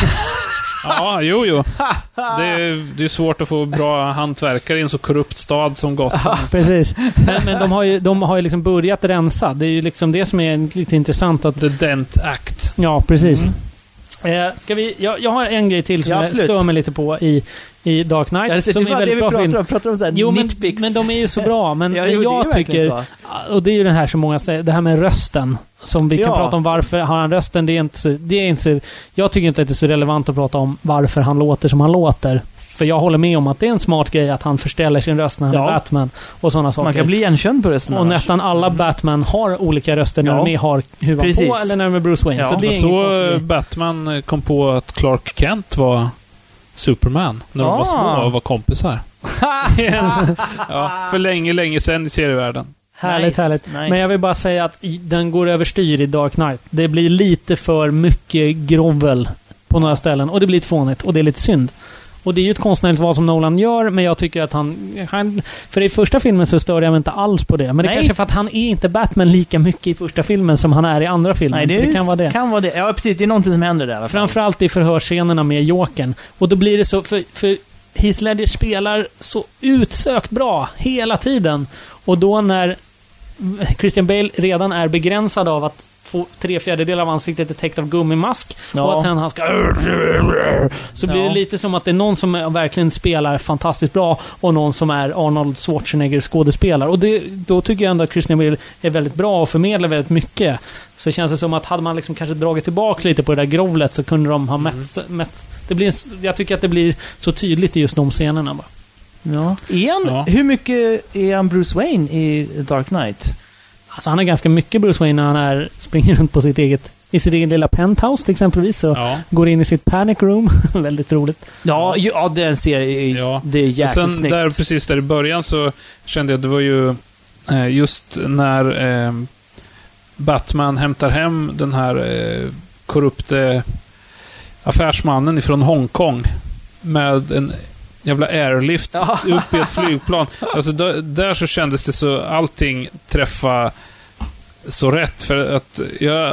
Ja, jo, jo. Det är, det är svårt att få bra hantverkare i en så korrupt stad som Gotham. precis. Men, men de har ju, de har ju liksom börjat rensa. Det är ju liksom det som är lite intressant. Att, The Dent Act. ja, precis. Mm. Eh, ska vi, jag, jag har en grej till som Ja, jag absolut. stör mig lite på i, i Dark Knight. Ja, det, som det är var det väldigt vi bra film. pratar om. Pratar om så här Jo, men, nitpicks. men de är ju så bra. Men, Ja, men jo, det är jag ju verkligen tycker... så. Och det är ju den här som många säger, det här med rösten. Som vi kan Ja. prata om varför har han rösten. Det är inte så, det är inte så, jag tycker inte att det är så relevant att prata om varför han låter som han låter. För jag håller med om att det är en smart grej att han förställer sin röst när han Ja. är Batman. Och sådana saker. Man kan bli igenkänd på rösten. och annars. nästan alla Batman har olika röster när Ja. de är, har huvan Precis. på eller när de är Bruce Wayne. Ja. Så det är ingen Så konstig eh, grej. Batman kom på att Clark Kent var Superman när de Ah. var små och var kompisar. Ja, för länge, länge sedan i serievärlden. Härligt, Nice, härligt. nice. Men jag vill bara säga att i- den går överstyr i Dark Knight. Det blir lite för mycket grovel på några ställen. Och det blir fånigt. Och det är lite synd. Och det är ju ett konstnärligt val som Nolan gör, men jag tycker att han... han för i första filmen så störde jag mig inte alls på det. Men det är Nej. kanske för att han är inte Batman lika mycket i första filmen som han är i andra filmen. Nej, det, så det kan vara det. kan vara det. Ja, precis. Det är någonting som händer där i alla fall. Framförallt i förhörsscenerna med Jokern. Och då blir det så... För, för Heath Ledger spelar så utsökt bra hela tiden. Och då när Christian Bale redan är begränsad av att två, tre fjärdedelar av ansiktet är täckt av gummimask. Ja. Och att sen han ska... Så blir Ja. det lite som att det är någon som verkligen spelar fantastiskt bra och någon som är Arnold Schwarzenegger skådespelare. Och det, då tycker jag ändå att Christian Bale är väldigt bra och förmedlar väldigt mycket. Så känns det som att hade man liksom kanske dragit tillbaka lite på det där grovlet så kunde de ha mm. mätt... mätt det blir, jag tycker att det blir så tydligt i just de scenerna bara. Ja. Är han, Ja. Hur mycket är han Bruce Wayne i Dark Knight? Alltså han är ganska mycket Bruce Wayne när han är, springer runt på sitt eget, i sitt eget lilla penthouse till exempelvis. Och Ja. går in i sitt panic room. Väldigt roligt. Ja, ju, ja den ser Ja. det är Och jäkligt sen snyggt. där, precis där i början så kände jag att det var ju eh, just när eh, Batman hämtar hem den här eh, korrupte affärsmannen ifrån Hongkong med en jävla airlift Ja. upp i ett flygplan. Alltså där, där så kändes det så allting träffa så rätt för att jag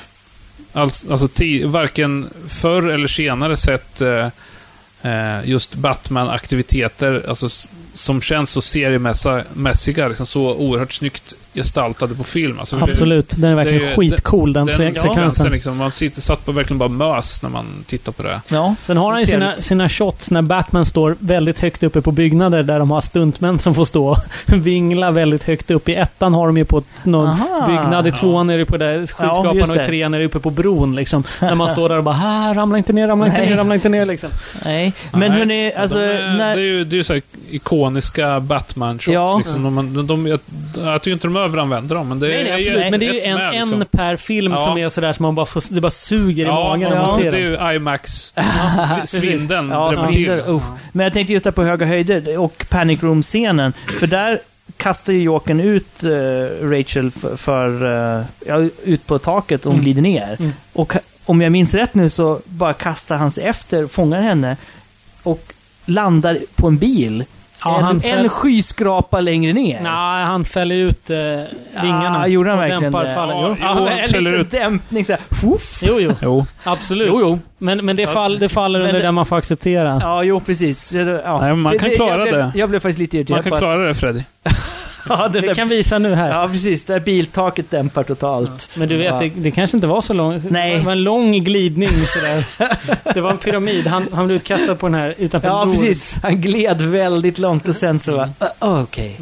all, alltså t- varken förr eller senare sett eh, eh, just Batman-aktiviteter alltså, som känns så seriemässiga, liksom så oerhört snyggt gestaltade på film. Alltså, Absolut, den är verkligen det är ju- skitcool den, Den se- sekvensen. sekvensen liksom, man sitter, satt på verkligen bara mös när man tittar på det. Ja. Sen har han ju sina, sina shots när Batman står väldigt högt uppe på byggnader där de har stuntmän som får stå och vingla väldigt högt upp. I ettan har de ju på någon Aha. byggnad, i Ja. tvåan är det på där Ja, skyskrapan just och i det. trean är det uppe på bron liksom. Där man står där och bara här, ramla inte ner, ramla inte Nej. ner, ramla inte ner liksom. Nej, men Nej, hörni, alltså... de är, när, Det är ju, det är ju så här ikoniska Batman-shots. Ja. Liksom. De, de, de, jag, jag tycker inte de överanvänder dem, men det Nej, nej, är ju absolut. ett- Men det är ju ett en, med, en liksom. per film Ja. som är sådär som man bara får, det bara suger i Ja, magen när ja, man ser det är den. ju IMAX. precis. Svindeln. ja, drämmer svindel, till. usch. Men jag tänkte just där på höga höjder och Panic Room-scenen. För där kastar ju Jokern ut uh, Rachel för, för uh, ja, ut på taket och hon Mm. glider ner. Mm. Och om jag minns rätt nu så bara kastar han sig efter, fångar henne och landar på en bil. Ja, en, han en fäll- skyskrapa längre ner. Nej, han fäller ut eh, vingarna. Ah, gjorde han och verkligen dämpar det? fallet. Ja, Jo. Ja, Jo, men han en fäller liten ut. dämpning så här. Fuff. jo, jo. Jo. Absolut. Jo, jo. Men, men det, fall, det faller Men under det- det man får acceptera. Ja, jo, precis. Det, det- ja. Nej, men man För kan det, klara jag blev, det. Jag blev faktiskt lite irriterad Man kan på att- klara det, Freddy. Ja, det Vi där, kan visa nu här. ja, precis. Där biltaket dämpar totalt. Men du vet, Ja. det, det kanske inte var så långt. Nej. Det var en lång glidning sådär. Det var en pyramid. Han, han blev utkastad på den här utanför Ja, bron. precis. Han gled väldigt långt och sen så... Uh, Okej.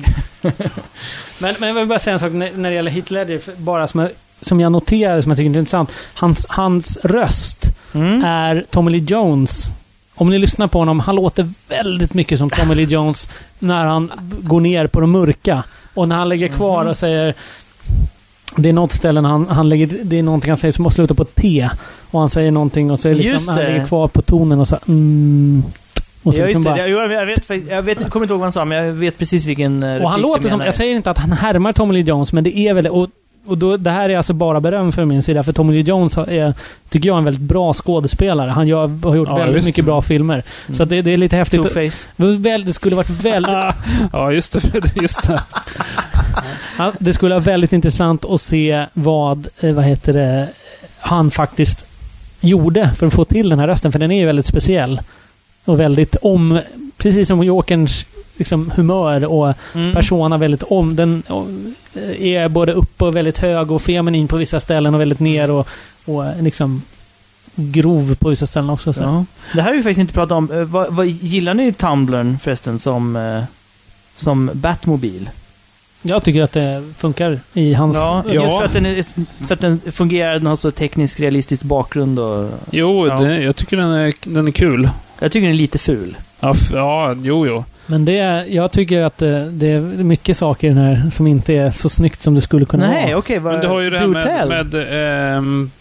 Men, men jag vill bara säga en sak när, när det gäller Heath Ledger. för- Bara som jag, som jag noterade, som jag tycker är intressant. Hans, hans röst Mm. är Tommy Lee Jones. Om ni lyssnar på honom, han låter väldigt mycket som Tommy Lee Jones när han b- går ner på de mörka. Och när han lägger kvar och säger... Det är något ställe när han, han lägger... Det är någonting han säger som måste sluta på ett T. Och han säger någonting och så är det Just liksom, han det. lägger kvar på tonen och så... Mm, och så Ja, liksom just det. bara, Jag, jag, vet, fakt- jag, vet, jag kommer inte ihåg vad han sa, men jag vet precis vilken eh, och han replik låter du som... menar. Jag säger inte att han härmar Tommy Lee Jones, men det är väl... Och, och då, det här är alltså bara beröm för min sida, för Tommy Lee Jones har- är, tycker jag, en väldigt bra skådespelare. Han gör, har gjort Ja, väldigt visst. mycket bra filmer. Mm. Så att det, det är lite häftigt. Two-Face. Väl, det skulle varit väldigt... Ja, just det. Just det. Ja, det skulle vara väldigt intressant att se vad, eh, vad heter det, han faktiskt gjorde för att få till den här rösten. För den är ju väldigt speciell. Och väldigt om... Precis som Jokerns liksom, humör och Mm. persona väldigt om. Den eh, är både upp och väldigt hög och feminin på vissa ställen och väldigt ner och, och eh, liksom grov på vissa ställen också. Så. Ja. Det här har vi faktiskt inte pratat om. Eh, Vad, vad gillar ni Tumblern förresten som, eh, som Batmobil? Jag tycker att det funkar i hans... Ja, ja. just för att, den är, för att den fungerar, den har så tekniskt realistisk bakgrund och... Jo, Ja. det, jag tycker den är, den är kul. Jag tycker den är lite ful. Ja, f- ja jo, jo. Men det är, jag tycker att det, det är mycket saker i den här som inte är så snyggt som det skulle kunna Nej, vara. okej. vad Men du har ju det här do med, tell. med ehm,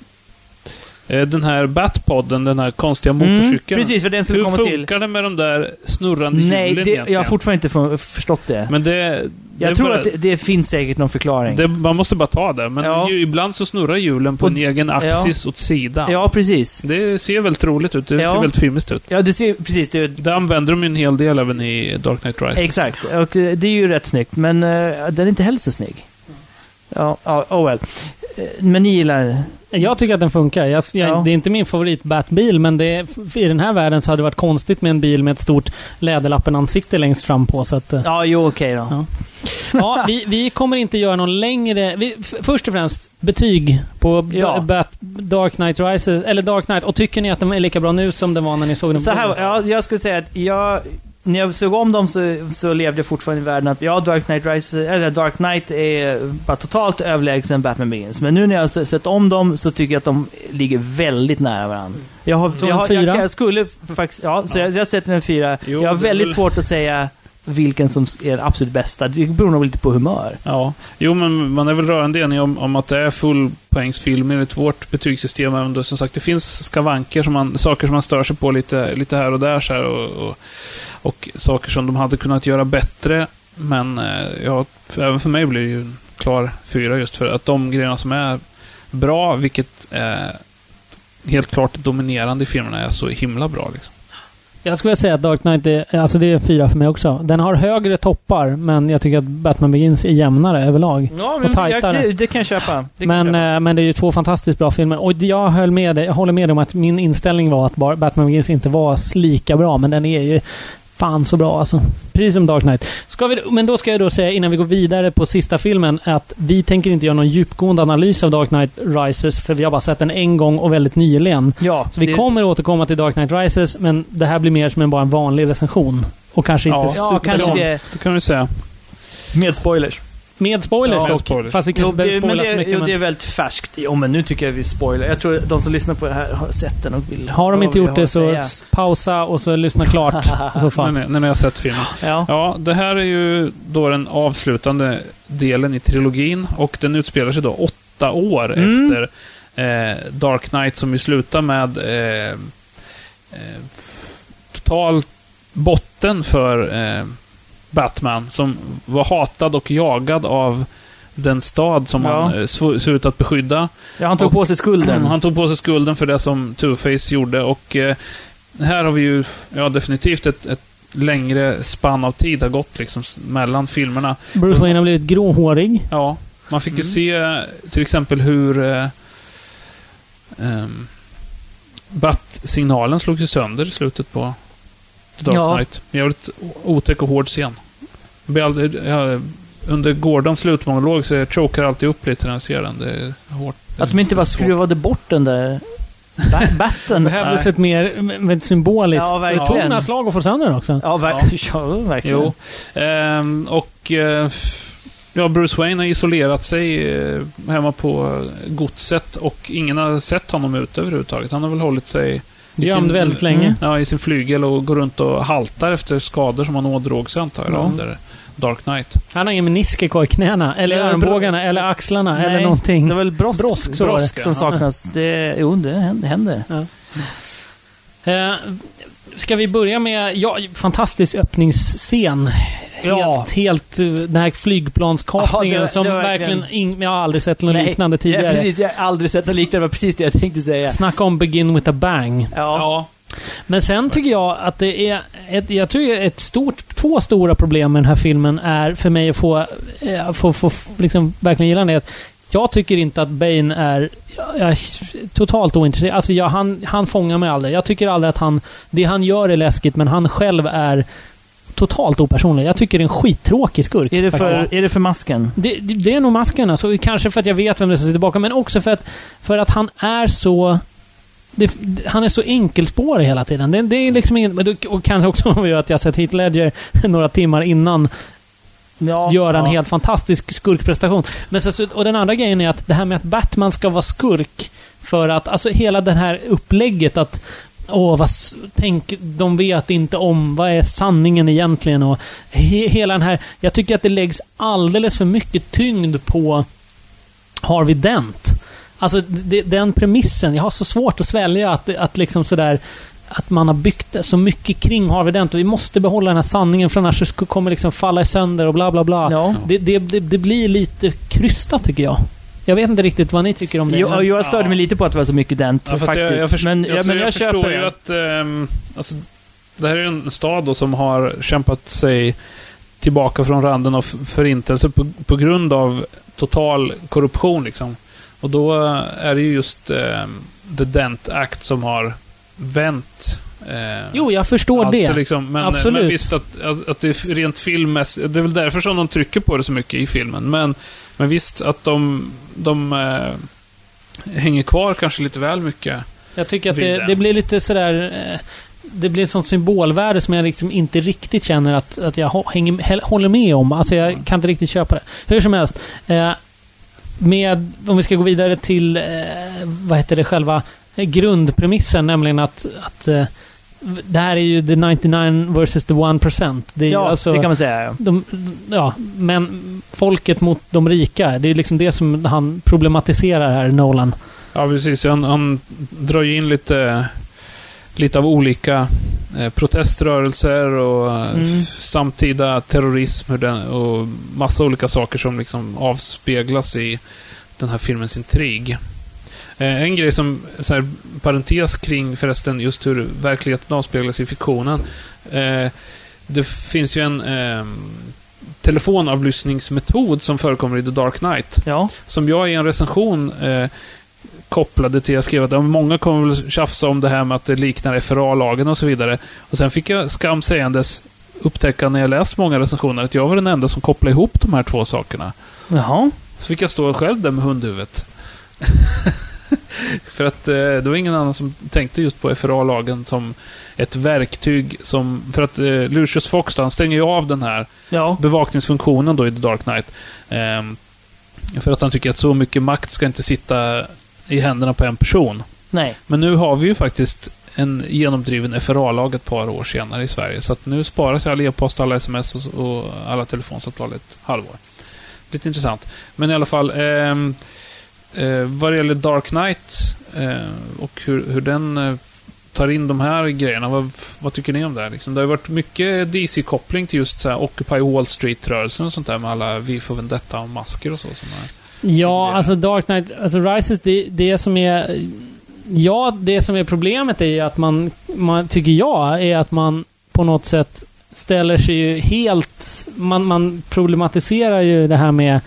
eh, den här Batpodden, den här konstiga Mm, motorcykeln. precis, för den skulle Hur komma funkar till. det med de där snurrande Nej, hjulen det, egentligen? jag har fortfarande inte för, förstått det. Men det, det jag är tror bara, att det, det finns säkert någon förklaring. det, man måste bara ta det. Men Ja. ju, ibland så snurrar hjulen på Och- en egen axis åt sidan. Ja, precis. Det ser väldigt roligt ut. Det Ja. ser väldigt filmiskt ut. Ja, det ser precis. Det, Det använder de ju en hel del även i Dark Knight Rises. exakt. Och eh, det är ju rätt snyggt, men uh, den är inte heller så snygg. Ja, ja, oh well. Men ni gillar... Jag tycker att den funkar. Jag, jag, Ja. Det är inte min favorit Batbil, men det är, i den här världen så hade det varit konstigt med en bil med ett stort läderlappen-ansikte längst fram på. Så att, Ja, jo, okej då. Ja. Ja, vi, vi kommer inte göra någon längre... Vi, f- först och främst, betyg på Ja. ja. Bat, Dark Knight Rises, eller Dark Knight. Och tycker ni att de är lika bra nu som det var när ni såg dem? Så här, ja, jag skulle säga att jag... När jag såg om dem så, så levde jag fortfarande i världen att ja, Dark Knight Rises, eller Dark Knight är bara totalt överlägsen Batman Begins. Men nu när jag har sett om dem så tycker jag att de ligger väldigt nära varandra. Jag har, Så jag, en har, fyra? jag, jag skulle faktiskt, ja, så jag, jag har sett en fyra. Jo, jag har det är väldigt väl- svårt att säga vilken som är den absolut bästa. Det beror nog lite på humör. Ja, jo men man är väl rörande enig om, om att det är fullpoängsfilm enligt vårt betygssystem. Även då, som sagt, det finns skavanker, som man, saker som man stör sig på lite, lite här och där så här, och, och, och saker som de hade kunnat göra bättre. Men eh, ja, för, även för mig blir det ju en klar fyra, just för att de grejerna som är bra, vilket är helt klart dominerande i filmerna, är så himla bra liksom. Jag skulle säga att Dark Knight är, alltså det är fyra för mig också. Den har högre toppar, men jag tycker att Batman Begins är jämnare överlag. Ja, Och men jag, tajtare. det, det kan jag köpa. Det kan Men, jag köpa. eh, men det är ju två fantastiskt bra filmer. Och jag, höll med dig, jag håller med dig om att min inställning var att bar- Batman Begins inte var lika bra, men den är ju fan så bra alltså. Precis som Dark Knight. Ska vi, men då ska jag då säga, innan vi går vidare på sista filmen, att vi tänker inte göra någon djupgående analys av Dark Knight Rises, för vi har bara sett den en gång och väldigt nyligen. Ja, Så vi det- kommer återkomma till Dark Knight Rises, men det här blir mer som en, bara en vanlig recension. Och kanske Ja. inte Ja, super- kanske det Det kan vi säga. med spoilers. Med spoilers Ja, dock. med spoilers. Fast vi kanske Jo, inte behöver det, men spoila det, så mycket. jo, men det är väldigt färskt. Jo, men nu tycker jag vi spoilar. Jag tror de som lyssnar på det här har sett den och vill... har de vad inte vill gjort ha det att så säga. s- pausa och så lyssna klart i så fall. När ni, när ni har sett filmen. Ja. Ja, det här är ju då den avslutande delen i trilogin, och den utspelar sig då åtta år Mm. efter eh, Dark Knight, som ju slutar med eh, eh, total botten för eh, Batman, som var hatad och jagad av den stad som Ja. han eh, sv- ser ut att beskydda. Ja, han tog Och- på sig skulden. Han tog på sig skulden för det som Two-Face gjorde, och eh, här har vi ju ja, definitivt ett, ett längre spann av tid har gått liksom s- mellan filmerna. Bruce Wayne har blivit gråhårig. Ja, man fick ju Mm. se eh, till exempel hur eh, ehm, Bat-signalen slog sig sönder i slutet på The Dark Ja. Knight. Jävligt o- otäck och hård scen. Jag blir aldrig, jag, under Gordons slutmonolog så jag chokar alltid upp lite när jag ser den. Det är hårt. Det är Att de inte bara svårt. skruvade bort den där ba- batten. Det behövdes ett mer med- med symboliskt. Ja, det verkligen. tog några slag och få sönder den också. Ja, verkligen. Ja, verkligen. Jo. Ehm, och eh, ja, Bruce Wayne har isolerat sig eh, hemma på godset, och ingen har sett honom ute överhuvudtaget. Han har väl hållit sig i Gömd sin- väldigt länge. Mm. Ja, i sin flygel och går runt och haltar efter skador som han ådrog sig, antar jag, Ja. under Dark Knight. Han har ingen menisker kvar i knäna, eller Ja, armbågarna, eller axlarna, Nej, eller någonting. Det var väl brosk, Brosk, så var det. brosk som saknas. Det, jo, det händer. händer. Eh, ska vi börja med, ja, fantastisk öppningsscen. Ja. Helt, helt, eh, den här flygplanskapningen Ja, det- som det var verkligen, verkligen- in, jag har aldrig sett något Nej, liknande Ja, tidigare. precis, jag har aldrig sett något liknande. Det var precis det jag tänkte säga. Snacka om begin with a bang. Ja. Men sen tycker jag att det är ett, jag tror ett stort, två stora problem med den här filmen är för mig att få, eh, få, få liksom verkligen gilla det. Jag tycker inte att Bane är jag är totalt ointresserad. Alltså jag, han, han fångar mig aldrig. Jag tycker aldrig att han, det han gör är läskigt, men han själv är totalt opersonlig. Jag tycker det är en skittråkig skurk. Är det, faktiskt. för, är det för masken? Det, det, det är nog masken. Alltså, kanske för att jag vet vem det är som sitter bakom, men också för att, för att han är så... Det, han är så enkelspårig hela tiden. Det, det är liksom ingen, och kanske också att jag sett Heath Ledger några timmar innan Ja, gör en ja. helt fantastisk skurkprestation. Men så, och den andra grejen är att det här med att Batman ska vara skurk, för att alltså hela det här upplägget att åh, vad, s- tänk, de vet inte om vad är sanningen egentligen, och he, hela den här, jag tycker att det läggs alldeles för mycket tyngd på Harvey Dent. Alltså det, den premissen, jag har så svårt att svälja att, att liksom sådär att man har byggt så mycket kring Harvey Dent, och vi måste behålla den här sanningen, för annars så kommer liksom falla i sönder och bla bla bla. Ja. Det, det, det, det blir lite krystat tycker jag. Jag vet inte riktigt vad ni tycker om det. Jo, men- jag störde Ja. mig lite på att det var så mycket Dent, Ja, fast faktiskt. jag, jag, först, men, alltså, ja, men jag, jag köper förstår det. ju att ehm, alltså, det här är ju en stad då som har kämpat sig tillbaka från randen av f- förintelse på, på grund av total korruption liksom. Och då är det ju just eh, The Dent Act som har vänt. Eh, jo, jag förstår alltså det. Liksom, men, Absolut. Men visst att, att, att det är rent filmmässigt, det är väl därför som de trycker på det så mycket i filmen. Men, men visst att de, de eh, hänger kvar kanske lite väl mycket. Jag tycker att det, det blir lite sådär... Eh, det blir ett sånt symbolvärde som jag liksom inte riktigt känner att, att jag hänger, håller med om. Alltså jag mm. kan inte riktigt köpa det. Hur som helst. Eh, med, om vi ska gå vidare till eh, vad heter det, själva grundpremissen, nämligen att, att eh, det här är ju the nittionio versus the one percent. Det är ja, alltså, det kan man säga. Ja. De, ja, men folket mot de rika. Det är liksom det som han problematiserar här, Nolan. Ja, precis. Han, han drar ju in lite, lite av olika eh, proteströrelser och mm. samtida terrorism hur den, och massa olika saker som liksom avspeglas i den här filmens intrig. Eh, en grej som, så här, parentes kring förresten just hur verkligheten avspeglas i fiktionen. Eh, det finns ju en eh, telefonavlyssningsmetod som förekommer i The Dark Knight. Ja. Som jag i en recension eh, kopplade till, jag skrev att många kommer väl tjafsa om det här med att det liknar F R A-lagen och så vidare. Och sen fick jag skam sägandes upptäcka när jag läst många recensioner att jag var den enda som kopplade ihop de här två sakerna. Jaha. Så fick jag stå själv där med hundhuvudet. För att eh, det var ingen annan som tänkte just på F R A-lagen som ett verktyg som, för att eh, Lucius Fox då, han stänger ju av den här ja. bevakningsfunktionen då i The Dark Knight. Eh, för att han tycker att så mycket makt ska inte sitta i händerna på en person. Nej. Men nu har vi ju faktiskt en genomdriven F R A-lag ett par år senare i Sverige. Så att nu sparas all e-post, alla sms och, och alla telefonsamtal ett halvår. Lite intressant. Men i alla fall, eh, eh, vad det gäller Dark Knight eh, och hur, hur den eh, tar in de här grejerna, vad, vad tycker ni om det här? Liksom, det har ju varit mycket D C-koppling till just så här, Occupy Wall Street-rörelsen och sånt där med alla V för Vendetta och masker och så. Som är, ja, alltså Dark Knight, alltså Rises, det, det som är... Ja, det som är problemet är att man, man, tycker jag, är att man på något sätt ställer sig ju helt... Man, man problematiserar ju det här med...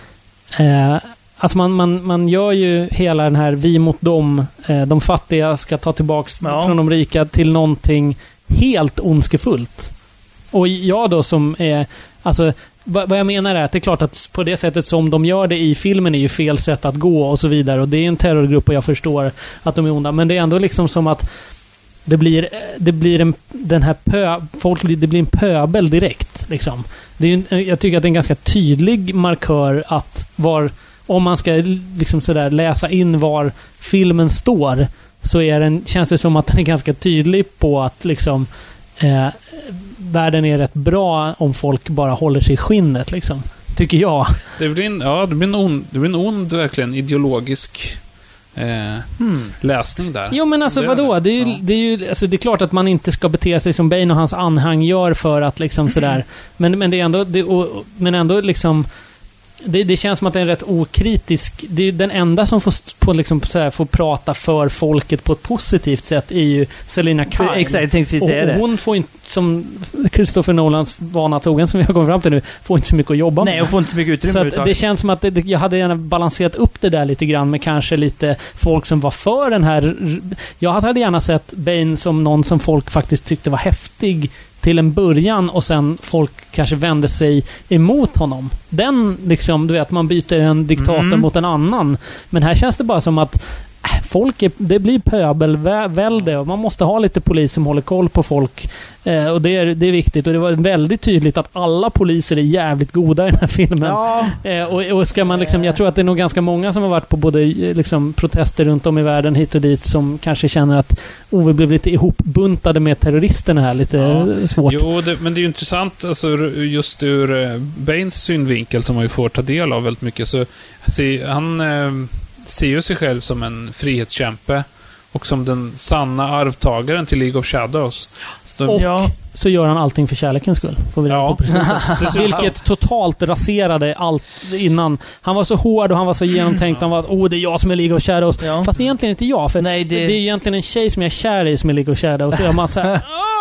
Eh, alltså man, man, man gör ju hela den här vi mot dem, eh, de fattiga ska ta tillbaks ja. från de rika till någonting helt ondskefullt. Och jag då som är... Alltså, vad jag menar är att det är klart att på det sättet som de gör det i filmen är ju fel sätt att gå och så vidare. Och det är en terrorgrupp och jag förstår att de är onda. Men det är ändå liksom som att det blir, det blir en, den här pö, folk, det blir en pöbel direkt. Liksom. Det är en, jag tycker att det är en ganska tydlig markör att var, om man ska liksom sådär läsa in var filmen står, så är den, känns det som att den är ganska tydlig på att liksom eh, världen är rätt bra om folk bara håller sig i skinnet, liksom. Tycker jag. Det blir en, ja, det blir en ond, det blir en ond verkligen ideologisk eh, hmm. läsning där. Jo, men alltså det vadå? Det. Det är ju, ja. det är ju alltså, det är klart att man inte ska bete sig som Bane och hans anhang gör för att liksom sådär. Men, men det är ändå det, och, men ändå liksom det, det känns som att det är en rätt okritisk. Det är den enda som får, på, liksom, så här, får prata för folket på ett positivt sätt är ju Selina Kyle. Exakt, jag tänkte säga och, det. Och hon får inte, som Christopher Nolans vana trogen som vi har kommit fram till nu, får inte så mycket att jobba Nej, med. hon får inte så mycket utrymme. Så att det känns som att det, jag hade gärna balanserat upp det där lite grann med kanske lite folk som var för den här... Jag hade gärna sett Bane som någon som folk faktiskt tyckte var häftig till en början och sen folk kanske vände sig emot honom. Den liksom, du vet, man byter en diktator mm. mot en annan. Men här känns det bara som att äh, folk är, det blir pöbelvälde och man måste ha lite polis som håller koll på folk. Eh, och det är, det är viktigt. Och det var väldigt tydligt att alla poliser är jävligt goda i den här filmen. Ja. Eh, och, och ska man liksom, jag tror att det är nog ganska många som har varit på både liksom, protester runt om i världen hit och dit som kanske känner att oh, vi blev lite ihopbuntade med terroristerna här. Lite ja. svårt. Jo, det, men det är ju intressant alltså, just ur uh, Banes synvinkel som man ju får ta del av väldigt mycket. Så, se, han uh, ser ju sig själv som en frihetskämpe och som den sanna arvtagaren till League of Shadows. Så och ja. så gör han allting för kärlekens skull. Får vi ja. på vilket totalt raserade allt innan. Han var så hård och han var så genomtänkt. Han var att, oh, det är jag som är League of Shadows. Ja. Fast det är egentligen inte jag. För Nej, det... det är egentligen en tjej som jag är kär i som är League of Shadows. Så jag man så här,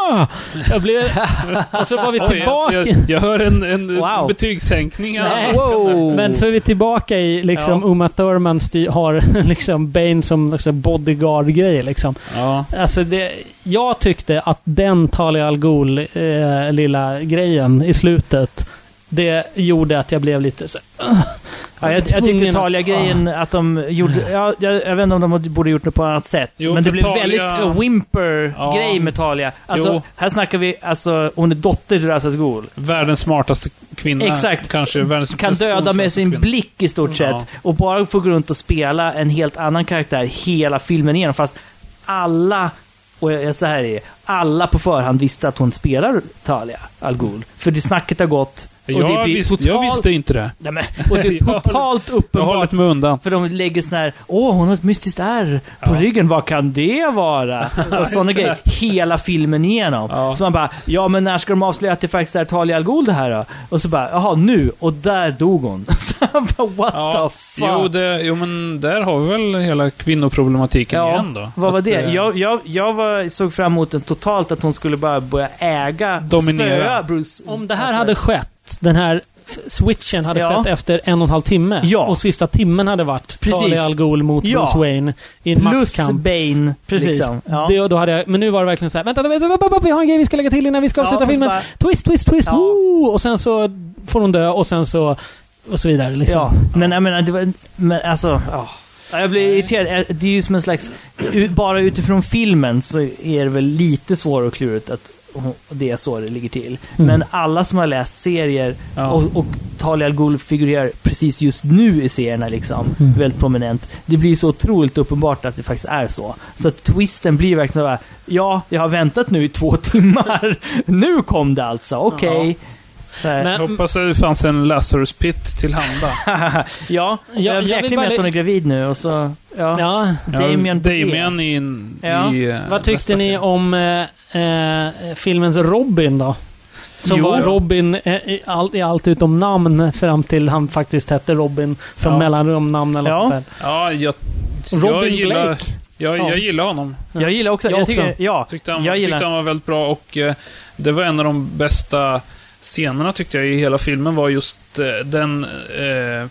ah! Jag blev... Och så var vi tillbaka... Oj, jag, jag hör en, en wow. betygssänkning. Nej. Wow. Men så är vi tillbaka i liksom Ja. Uma Thurman styr, har liksom Bane som liksom bodyguard-grej liksom. Ja. Alltså det, jag tyckte att den Talia al Ghul eh, lilla grejen i slutet, det gjorde att jag blev lite så, uh, Ja, jag, jag tyckte Talia-grejen att de gjorde... Ja, jag, jag vet inte om de borde gjort det på ett annat sätt. Jo, men det för blev Talia- väldigt uh, whimper-grej Ja. med Talia. Alltså, Jo. här snackar vi... Alltså, hon är dotter till Ra's al Ghul. Världens smartaste kvinna. Exakt. Kanske världens Kan mest döda med ondsliga sin kvinna. blick i stort sett. Ja. Och bara få gå runt och spela en helt annan karaktär hela filmen igenom. Fast alla... Och jag, så här är alla på förhand visste att hon spelar Talia al Ghul. För det snacket har gått... Och Jag, det blir visst, total... jag visste inte det. Nej, men, och det är Jag har- totalt Jag har uppenbart. hållit mig undan. För de lägger sån här, åh hon har ett mystiskt ärr på Ja. ryggen, vad kan det vara? Och sådana Just det. grejer, hela filmen igenom. Ja. Så man bara, ja men när ska de avslöja att det faktiskt är Talia al Ghul det här då? Och så bara, jaha nu, och där dog hon. Så jag bara, what Ja, the fuck? jo, det, jo, men där har vi väl hela kvinnoproblematiken Ja, igen då. vad var Att, det? eh, Jag, jag, jag var, såg fram emot en totalt att hon skulle bara börja äga, Dominera. spöa Bruce. Om det här Alltså, hade skett, den här f- switchen hade Ja. skett efter en och en halv timme. Ja. Och sista timmen hade varit Precis. Talia al Ghul mot Ja. Bruce Wayne i en plus maktkamp. Bane. Precis. Liksom. Ja. Det, då hade jag, men nu var det verkligen så här, vänta, vänta, vänta, vänta, vi har en grej vi ska lägga till innan vi ska Ja, avsluta och så filmen. bara- Twist, twist, twist, Ja. woo! Och sen så får hon dö och sen så och så vidare liksom. Ja, men jag menar, det var, men alltså, ja. Ja, jag blir irriterad. Det är ju som en slags, u- bara utifrån filmen så är det väl lite svårare och klurigt att hon- det är så det ligger till. Mm. Men alla som har läst serier Ja. och, och Talia al Ghul figurerar precis just nu i serierna liksom, Mm. väldigt prominent. Det blir så otroligt uppenbart att det faktiskt är så. Så att twisten blir verkligen så här, ja, jag har väntat nu i två timmar. Nu kom det alltså, okej. Så här. Men- Jag hoppas att det fanns en Lazarus pit till handa. ja, jag, jag vill räknar med bara- att hon är gravid nu och så, ja. Ja. Damien Bouvier. Damien i, Ja. i eh, Vad tyckte nästa ni film. om eh, eh, filmens Robin då? Som Jo. var Robin eh, i, allt, i allt utom namn fram till han faktiskt hette Robin som Ja. mellanrumnamn eller Ja. sånt där. Ja, jag, Robin jag gillar... Blake. Jag, Ja. jag gillar honom. Jag gillar också, Jag jag, tycker, också. ja, Tyckte han, jag gillar. tyckte han var väldigt bra och eh, det var en av de bästa scenerna tyckte jag i hela filmen var just eh, den eh,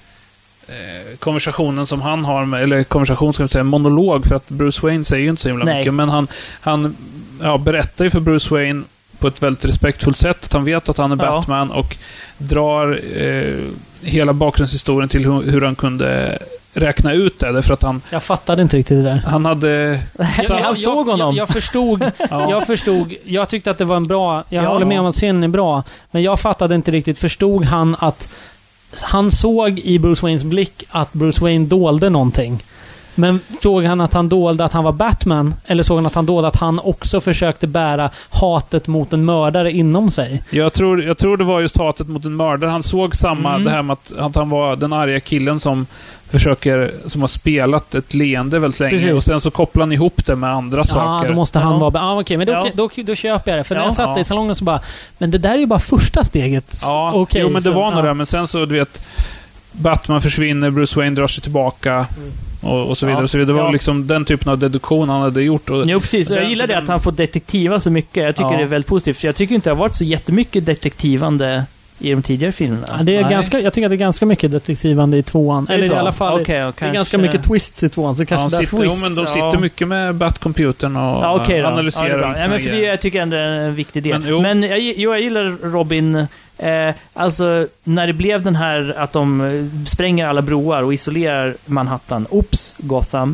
eh, konversationen som han har med, eller konversation ska jag säga, monolog, för att Bruce Wayne säger ju inte så himla Nej. mycket, men han, han ja, berättar ju för Bruce Wayne på ett väldigt respektfullt sätt att han vet att han är Ja. Batman och drar eh, hela bakgrundshistorien till hur, hur han kunde räkna ut det, därför att han, Jag fattade inte riktigt det där. han hade... Men han såg honom. Jag, jag förstod, Ja. jag förstod, jag tyckte att det var en bra, jag Ja. håller med om att scenen är bra, men jag fattade inte riktigt, förstod han att han såg i Bruce Waynes blick att Bruce Wayne dolde någonting. Men såg han att han dolde att han var Batman? Eller såg han att han dolde att han också försökte bära hatet mot en mördare inom sig? Jag tror, jag tror det var just hatet mot en mördare. Han såg samma, Mm. det här med att, att han var den arga killen som försöker, som har spelat ett leende väldigt länge. Precis. Och sen så kopplar han ihop det med andra Ja, saker. då måste han Ja. vara... Ja, okej, men då, Ja. då, då, då köper jag det. För när Ja. jag satt Ja. i salongen så bara, men det där är ju bara första steget. Ja, Okej, jo men det så- var nog ja. det. Men sen så, du vet, Batman försvinner, Bruce Wayne drar sig tillbaka och, och så vidare. Ja. Och så vidare. Det var Ja. liksom den typen av deduktion han hade gjort. Och, Jo, precis. Jag Den- gillar det den- att han får detektiva så mycket. Jag tycker Ja. det är väldigt positivt. För jag tycker inte det har varit så jättemycket detektivande i de tidigare filmerna. Ja, det är Nej. ganska, jag tycker att det är ganska mycket detektivande i tvåan. Är det Eller i så? alla fall, Okej, och det är kanske- ganska mycket twists i tvåan. Så ja, kanske han det sitter, jo, men de twists, sitter ja. mycket med Bat-computern och Ja, okej då. analyserar. Ja, det är bra. såna Ja, men för det, grejer. jag tycker ändå är en viktig del. Men, Men, jo. jag, jo, jag gillar Robin. Eh, alltså, när det blev den här att de eh, spränger alla broar och isolerar Manhattan. Oops, Gotham.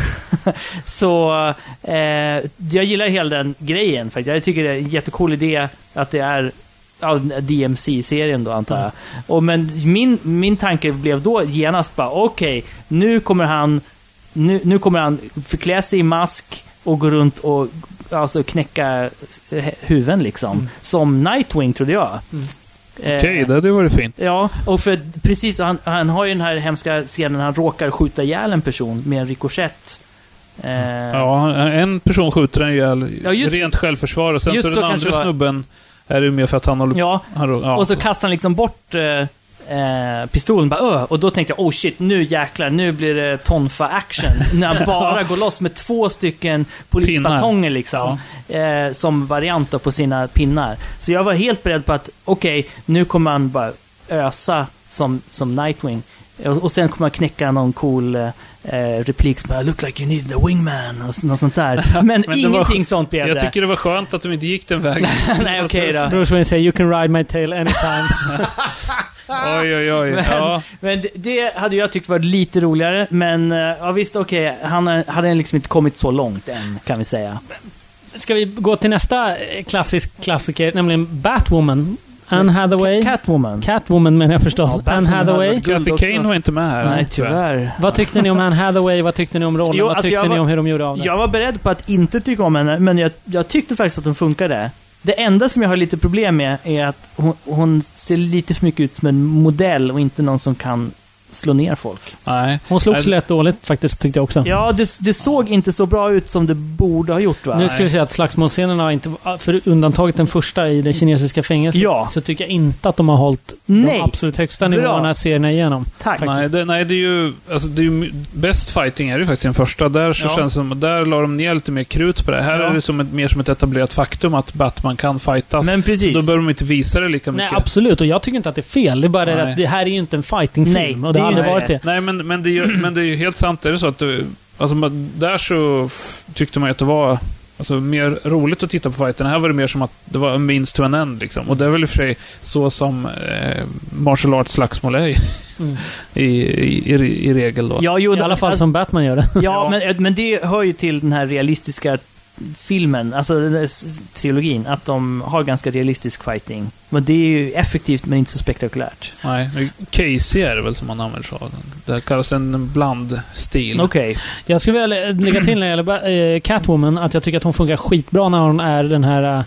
Så eh, jag gillar hela den grejen. För jag tycker det är en jättecool idé att det är ja, D M C-serien då, antar jag. Och men min, min tanke blev då genast bara, okej, nu kommer han nu, nu kommer han förklä sig i mask och gå runt och alltså knäcka huvuden liksom. Mm. Som Nightwing, trodde jag. Mm. Eh, Okej, det hade varit fint. Ja, och för precis, han, han har ju den här hemska scenen han råkar skjuta ihjäl en person med en rikoschett. Eh, Ja, en person skjuter en ihjäl, Ja, just- rent självförsvar, och sen just så så den kanske andra det var. snubben är det mer för att han håller... ja. Han, ja. Och så kastar han liksom bort eh, eh, pistolen bara, Öh! Och då tänkte jag, oh shit, nu jäklar, nu blir det tonfa action. När han bara går loss med två stycken polisbatonger liksom, ja. eh, som varianter på sina pinnar. Så jag var helt beredd på att, okej, okay, nu kommer han bara ösa som, som Nightwing. Och, och sen kommer man knäcka någon cool eh, replik som bara, look like you need the wingman och något sånt där. Men, Men ingenting var, sånt blev jag det. Jag tycker det var skönt att de inte gick den vägen. Nej, okej okay, då. Bruce Wayne säger, you can ride my tail anytime. Oj, oj, oj. Men, ja. men det, det hade jag tyckt var lite roligare. Men ja, visst, okej. Okay, han hade liksom inte kommit så långt än, kan vi säga. Ska vi gå till nästa klassisk klassiker, nämligen Batwoman. Anne Hathaway. Catwoman. Catwoman menar jag förstås. Ja, Anne Hathaway. Kathy Kane var inte med här. Nej, tyvärr. Vad tyckte ni om Anne Hathaway? Vad tyckte ni om rollen? Jo, Vad alltså tyckte var, ni om hur de gjorde av det? Jag var beredd på att inte tycka om henne, men jag, jag tyckte faktiskt att hon funkade. Det enda som jag har lite problem med är att hon, hon ser lite för mycket ut som en modell och inte någon som kan slå ner folk. Nej. Hon slogs lätt dåligt faktiskt, tyckte jag också. Ja, det, det såg inte så bra ut som det borde ha gjort, va? Nu ska vi säga att slagsmålscenerna har inte, för undantaget den första i det kinesiska fängelset, ja. Så tycker jag inte att de har hållit Nej. de absolut högsta nivåerna serierna igenom. Tack. Nej det, nej, det är ju, alltså det är ju best fighting är det ju faktiskt den första. Där så ja. känns det som, där la de ner lite mer krut på det. Här ja. är det som ett, mer som ett etablerat faktum att Batman kan fightas. Men precis. Så då bör de inte visa det lika mycket. Nej, absolut. Och jag tycker inte att det är fel. Det är bara det att det här är ju inte en fightingfilm. Nej, och det har aldrig varit det. Nej, men, men, det är ju, men det är ju helt sant. Är det så att det, alltså, där så tyckte man att det var alltså, mer roligt att titta på fighten. Här var det mer som att det var en means to an end. Liksom. Och det är väl i och för sig så som eh, martial arts slagsmål är mm. i, i, i, i regel då. Ja, jo, I alla fall alltså, som Batman gör det. Ja, ja. Men, men det hör ju till den här realistiska filmen, alltså den där trilogin, att de har ganska realistisk fighting. Men det är ju effektivt men inte så spektakulärt. Nej, Casey är det väl som man använder så. Det kallas en blandstil. Okej. Okay. Jag skulle vilja lägga till när det gäller Catwoman att jag tycker att hon funkar skitbra när hon är den här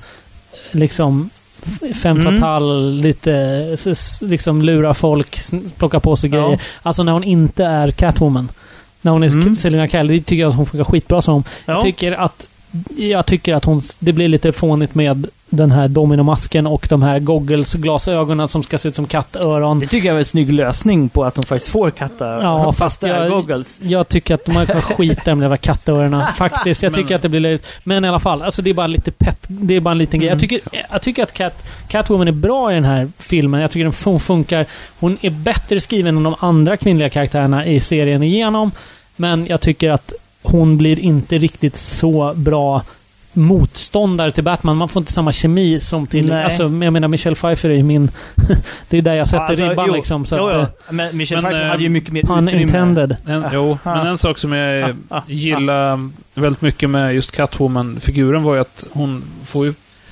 liksom fem mm. fatal, lite liksom lura folk, plocka på sig ja. grejer. Alltså när hon inte är Catwoman. När hon är mm. Selina Kyle, det tycker jag att hon funkar skitbra som. Ja. Jag tycker att jag tycker att hon, det blir lite fånigt med den här dominomasken och de här goggles, glasögonen som ska se ut som kattöron. Det tycker jag är en snygg lösning på att hon faktiskt får kattöron. Ja, fast jag, goggles. Jag tycker att man kan skita i de där kattöronen. Faktiskt, jag tycker men, att det blir lite... Men i alla fall, alltså det är bara lite pet, det är bara en liten mm. grej. Jag tycker, jag tycker att Cat, Catwoman är bra i den här filmen. Jag tycker den funkar. Hon är bättre skriven än de andra kvinnliga karaktärerna i serien igenom. Men jag tycker att hon blir inte riktigt så bra motståndare till Batman. Man får inte samma kemi som till... Nej. Alltså, jag menar, Michelle Pfeiffer är min... det är där jag sätter ja, alltså, ribban, jo, liksom. Så jo, att, jo. Men Michelle men, Pfeiffer hade ju mycket mer pun utrymme. Intended. En, jo, ah. men en sak som jag ah. gillar ah. väldigt mycket med just Catwoman-figuren var ju att hon får ju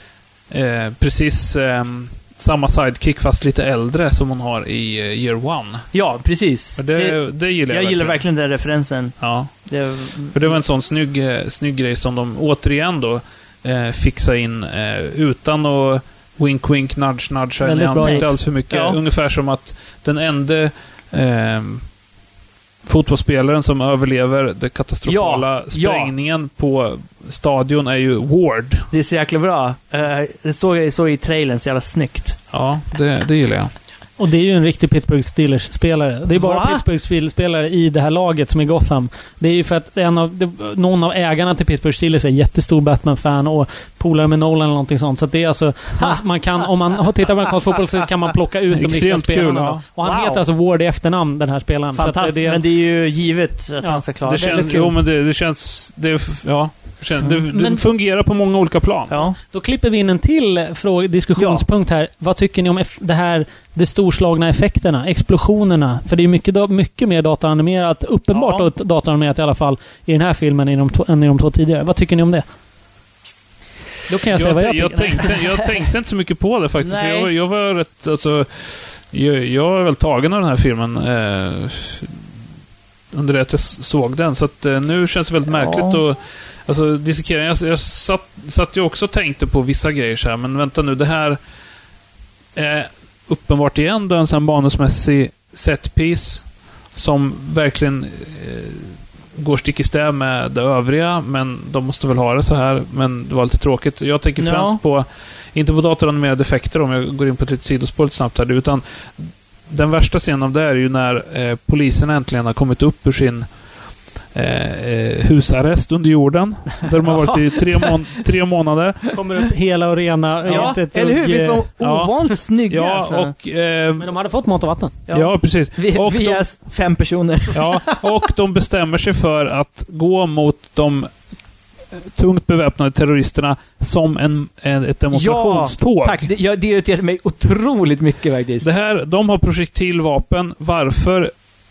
eh, precis... Eh, samma sidekick fast lite äldre som hon har i uh, Year One. Ja, precis. Det, det, det gillar jag. Jag gillar verkligen. verkligen den referensen. Ja. Det, för det var en sån snygg, snygg grej som de återigen då eh, fixade in eh, utan att wink wink nudge nudge i ansiktet alls för mycket. Ja. Ungefär som att den enda eh, fotbollsspelaren som överlever den katastrofala ja, sprängningen ja. på stadion är ju Ward. Det är så jäkla bra. Uh, det såg jag så i trailern, så jävla snyggt. Ja, det, det gillar jag. Och det är ju en riktig Pittsburgh Steelers-spelare. Det är bara Va? Pittsburgh Steelers-spelare i det här laget som är Gotham. Det är ju för att en av, det, någon av ägarna till Pittsburgh Steelers är jättestor Batman-fan och polare med Nolan eller någonting sånt. Så att det är alltså, man, man kan, om man har tittat på amerikansk fotboll så kan man plocka ut de riktiga spelarna. Ja. Och han wow. heter alltså Ward i efternamn, den här spelaren. Fantastiskt, det, men det är ju givet att ja, han ska klara det. Känns, jo, men det, det känns... Det, ja. Det, det men, fungerar på många olika plan. Ja. Då klipper vi in en till fråga, diskussionspunkt ja. här. Vad tycker ni om eff- det här, de storslagna effekterna, explosionerna? För det är mycket, mycket mer dataanimerat, uppenbart ja. då, dataanimerat i alla fall i den här filmen än i de, två, än i de två tidigare. Vad tycker ni om det? Då kan jag, jag säga vad jag tycker. Jag tänkte, jag tänkte inte så mycket på det faktiskt. För jag, jag var rätt, alltså, jag, jag var väl tagen av den här filmen eh, under det att jag såg den. Så att, eh, nu känns det väldigt märkligt ja. och alltså, dissekering. Jag, jag satt, satt ju också och tänkte på vissa grejer så här, men vänta nu, det här är uppenbart igen då en sån manusmässig setpiece som verkligen eh, går stick i stäv med det övriga, men de måste väl ha det så här, men det var lite tråkigt. Jag tänker främst no. på, inte på datoranimerade effekter om jag går in på ett litet sidospår lite snabbt här, utan den värsta scenen av det är ju när eh, polisen äntligen har kommit upp ur sin Eh, husarrest under jorden. Där de har varit i tre, må- tre månader. Kommer upp hela och rena. Ja, inte eller hur? Visst var de ja. ovanligt snygga. Ja, alltså. och, eh, Men de hade fått mat och vatten. ja. ja, precis. Vi, och vi de, är fem personer. ja, och de bestämmer sig för att gå mot de tungt beväpnade terroristerna som en, en, ett demonstrationståg. Ja, tack. Det, ja, det irriterade mig otroligt mycket faktiskt. Det här, de har projektilvapen. Varför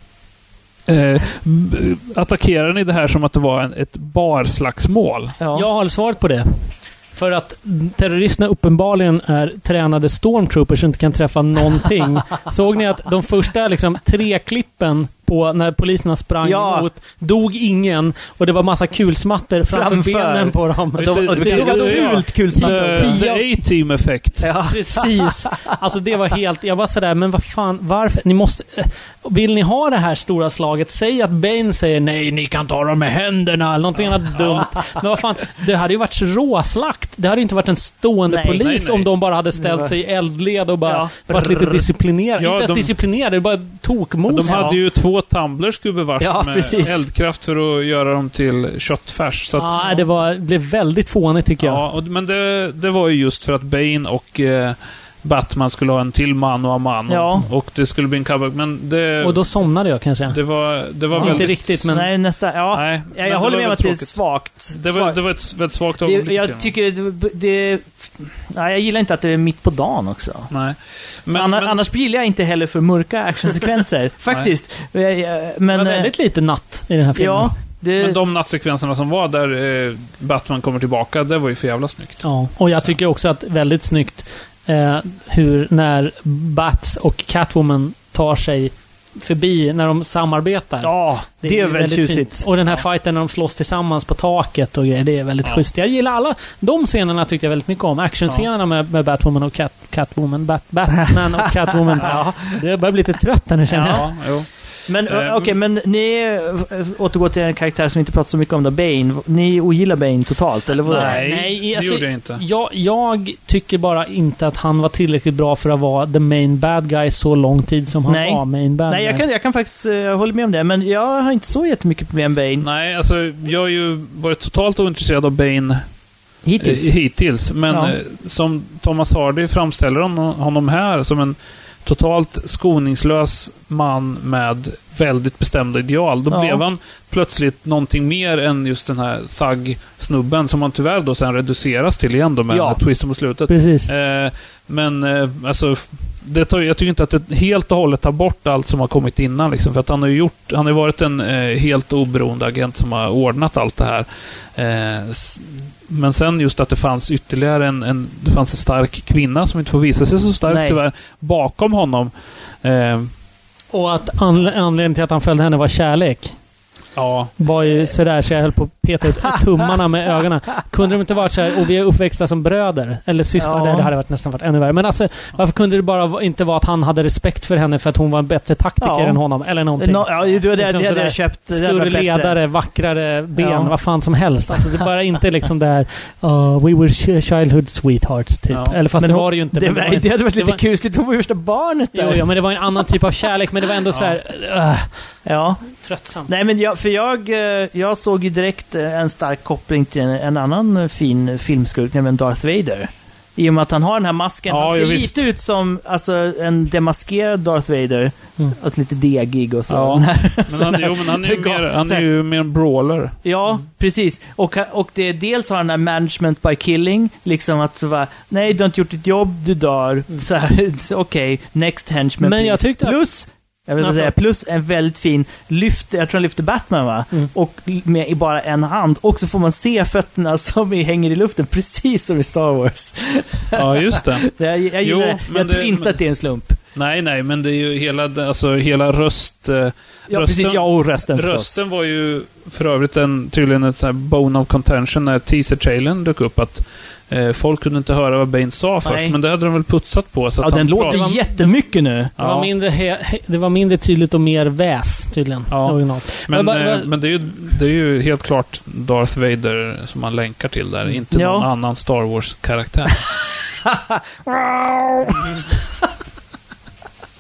eh, b- attackerar ni det här som att det var en, ett barslagsmål? Ja. Jag har svaret på det. För att terroristerna uppenbarligen är tränade stormtroopers som inte kan träffa någonting. Såg ni att de första liksom, tre klippen på när poliserna sprang Ja. emot dog ingen och det var massa kulsmatter framför, Framför. benen på dem. Och de, och det var Det- ganska det- fult kulsmatter också. The, the A-team-effekt. Ja. Precis. Alltså det var helt... Jag var sådär, men vad fan, varför? Ni måste... Vill ni ha det här stora slaget? Säg att Bane säger nej, ni kan ta dem med händerna eller någonting annat dumt. Men vad fan, det hade ju varit råslakt. Det hade ju inte varit en stående Nej. polis Nej, nej. om de bara hade ställt sig i eldled och bara Ja. varit lite disciplinerade. Ja, inte ens de- disciplinerade, det var bara tokmos. De hade ju två tumblers gubevars Ja, med precis. eldkraft för att göra dem till köttfärs. Så att, Ja, det var, blev väldigt fånigt tycker jag. ja, och, men det, det var ju just för att Bane och eh, Batman skulle ha en till man och en man. Ja. Och, och det skulle bli en comeback. Men det, Och då somnade jag kanske. det var, det var Ja, väldigt... inte riktigt, men... Nej, nästa. Ja, Nej, jag, men jag det håller var med om att väldigt det är tråkigt. svagt. Det var, Svagt. det var ett väldigt svagt det, ögonblick. jag till tycker det, det... Nej, jag gillar inte att det är mitt på dagen också. Nej. Men, Anna, men, annars gillar jag inte heller för mörka actionsekvenser. Faktiskt. Jag- jag- Det Men... var väldigt lite natt i den här filmen. Ja, det... men de nattsekvenserna som var där eh, Batman kommer tillbaka, det var ju för jävla snyggt. Ja, och jag tycker också att väldigt snyggt eh, hur när Bats och Catwoman tar sig förbi när de samarbetar. Ja, det är väldigt tjusigt. fint. Och den här fighten när de slåss tillsammans på taket och grejer, det är väldigt Ja. schysst. Jag gillar alla de scenerna tyckte jag väldigt mycket om. Actionscenerna med, med Batwoman och Cat, Catwoman. Bat, Batman och Catwoman. Ja. Det börjar bli lite trött här nu känner jag. Ja, jo. Men Eh, eh, okej, men ni äh, återgår till en karaktär som vi inte pratar så mycket om då, Bane. Ni ogillar Bane totalt, eller vad? Nej, Nej, det alltså, gjorde jag inte. Jag, jag tycker bara inte att han var tillräckligt bra för att vara the main bad guy så lång tid som han Nej. var main bad Nej, guy. jag kan, jag kan faktiskt uh, hålla med om det, men jag har inte så jättemycket problem med Bane Nej, alltså jag har ju varit totalt ointresserad av Bane hittills. eh, hittills. Men Ja. eh, som Thomas Hardy framställer honom, honom här som en totalt skoningslös man med väldigt bestämda ideal. Då Ja. blev han plötsligt någonting mer än just den här thug-snubben som man tyvärr då sen reduceras till igen då med Ja. den här twisten på slutet. Precis. Eh, men eh, alltså, det tar, jag tycker inte att det helt och hållet tar bort allt som har kommit innan. Liksom, för att han har ju gjort, han har ju varit en eh, helt oberoende agent som har ordnat allt det här. Eh, s- men sen just att det fanns ytterligare en, en, det fanns en stark kvinna som inte får visa sig så stark Nej. tyvärr bakom honom. Eh, Och att anle- anledningen till att han följde henne var kärlek. ja, Var ju sådär så jag höll på att peta ut tummarna med ögonen. Kunde de inte varit så här, och vi är uppväxta som bröder? Eller syskon? Ja. Det, det hade varit nästan varit ännu värre. Men alltså, varför kunde det bara va- inte vara att han hade respekt för henne för att hon var en bättre taktiker Ja. än honom? Eller någonting. Nå, ja, det, det, det, Liksom det hade sådär jag köpt. Det hade Större varit bättre. ledare, vackrare ben, Ja. vad fan som helst. Alltså, det är bara inte liksom det här uh, we were ch- childhood sweethearts, typ. Ja. Eller fast Men det hon- var det ju inte. Det, men var, var en- det hade varit det lite var- kusligt. Hon var ju första barnet där. Jo, ja, men det var en annan typ av kärlek, men det var ändå så här uh, Ja. tröttsamt. Nej, men jag, för jag, eh, jag såg ju direkt eh, en stark koppling till en, en annan eh, fin filmskurk, nämligen Darth Vader. I och med att han har den här masken. Ja, han ser ja, visst. lite ut som alltså, en demaskerad Darth Vader. Mm. Och lite degig och så. Ja. Den här- men sån han, här- jo, men han är ju det gav- mer, han så är här- ju mer en brawler. Ja, precis. Och, och det är dels har han den här management by killing. Liksom att så va, nej, du har inte gjort ditt jobb, du dör. Så här, så, okej, next henchman. Men jag please. tyckte att- Plus, jag vill Alltså- säga, plus en väldigt fin lyft, jag tror han lyfter Batman va? Mm. Och med i bara en hand. Och så får man se fötterna som är- hänger i luften, precis som i Star Wars. Ja, just det. Så jag, jag, Jo, gillar det. men jag tror det- inte men- att det är en slump. Nej, nej, men det är ju hela, alltså, hela röst... eh, Ja, rösten, precis. Ja, och rösten förstås. Rösten var ju för övrigt en, tydligen ett så här bone of contention när teaser-trailern dök upp att eh, folk kunde inte höra vad Bane sa först, Nej. men det hade de väl putsat på. Så Ja, att den han låter pratar- jättemycket nu. Det, Ja. var mindre he, he, det var mindre tydligt och mer väs tydligen. Ja. Originalt. Men, bara- eh, bara- men det, är ju, det är ju helt klart Darth Vader som man länkar till där, inte Ja. någon annan Star Wars-karaktär.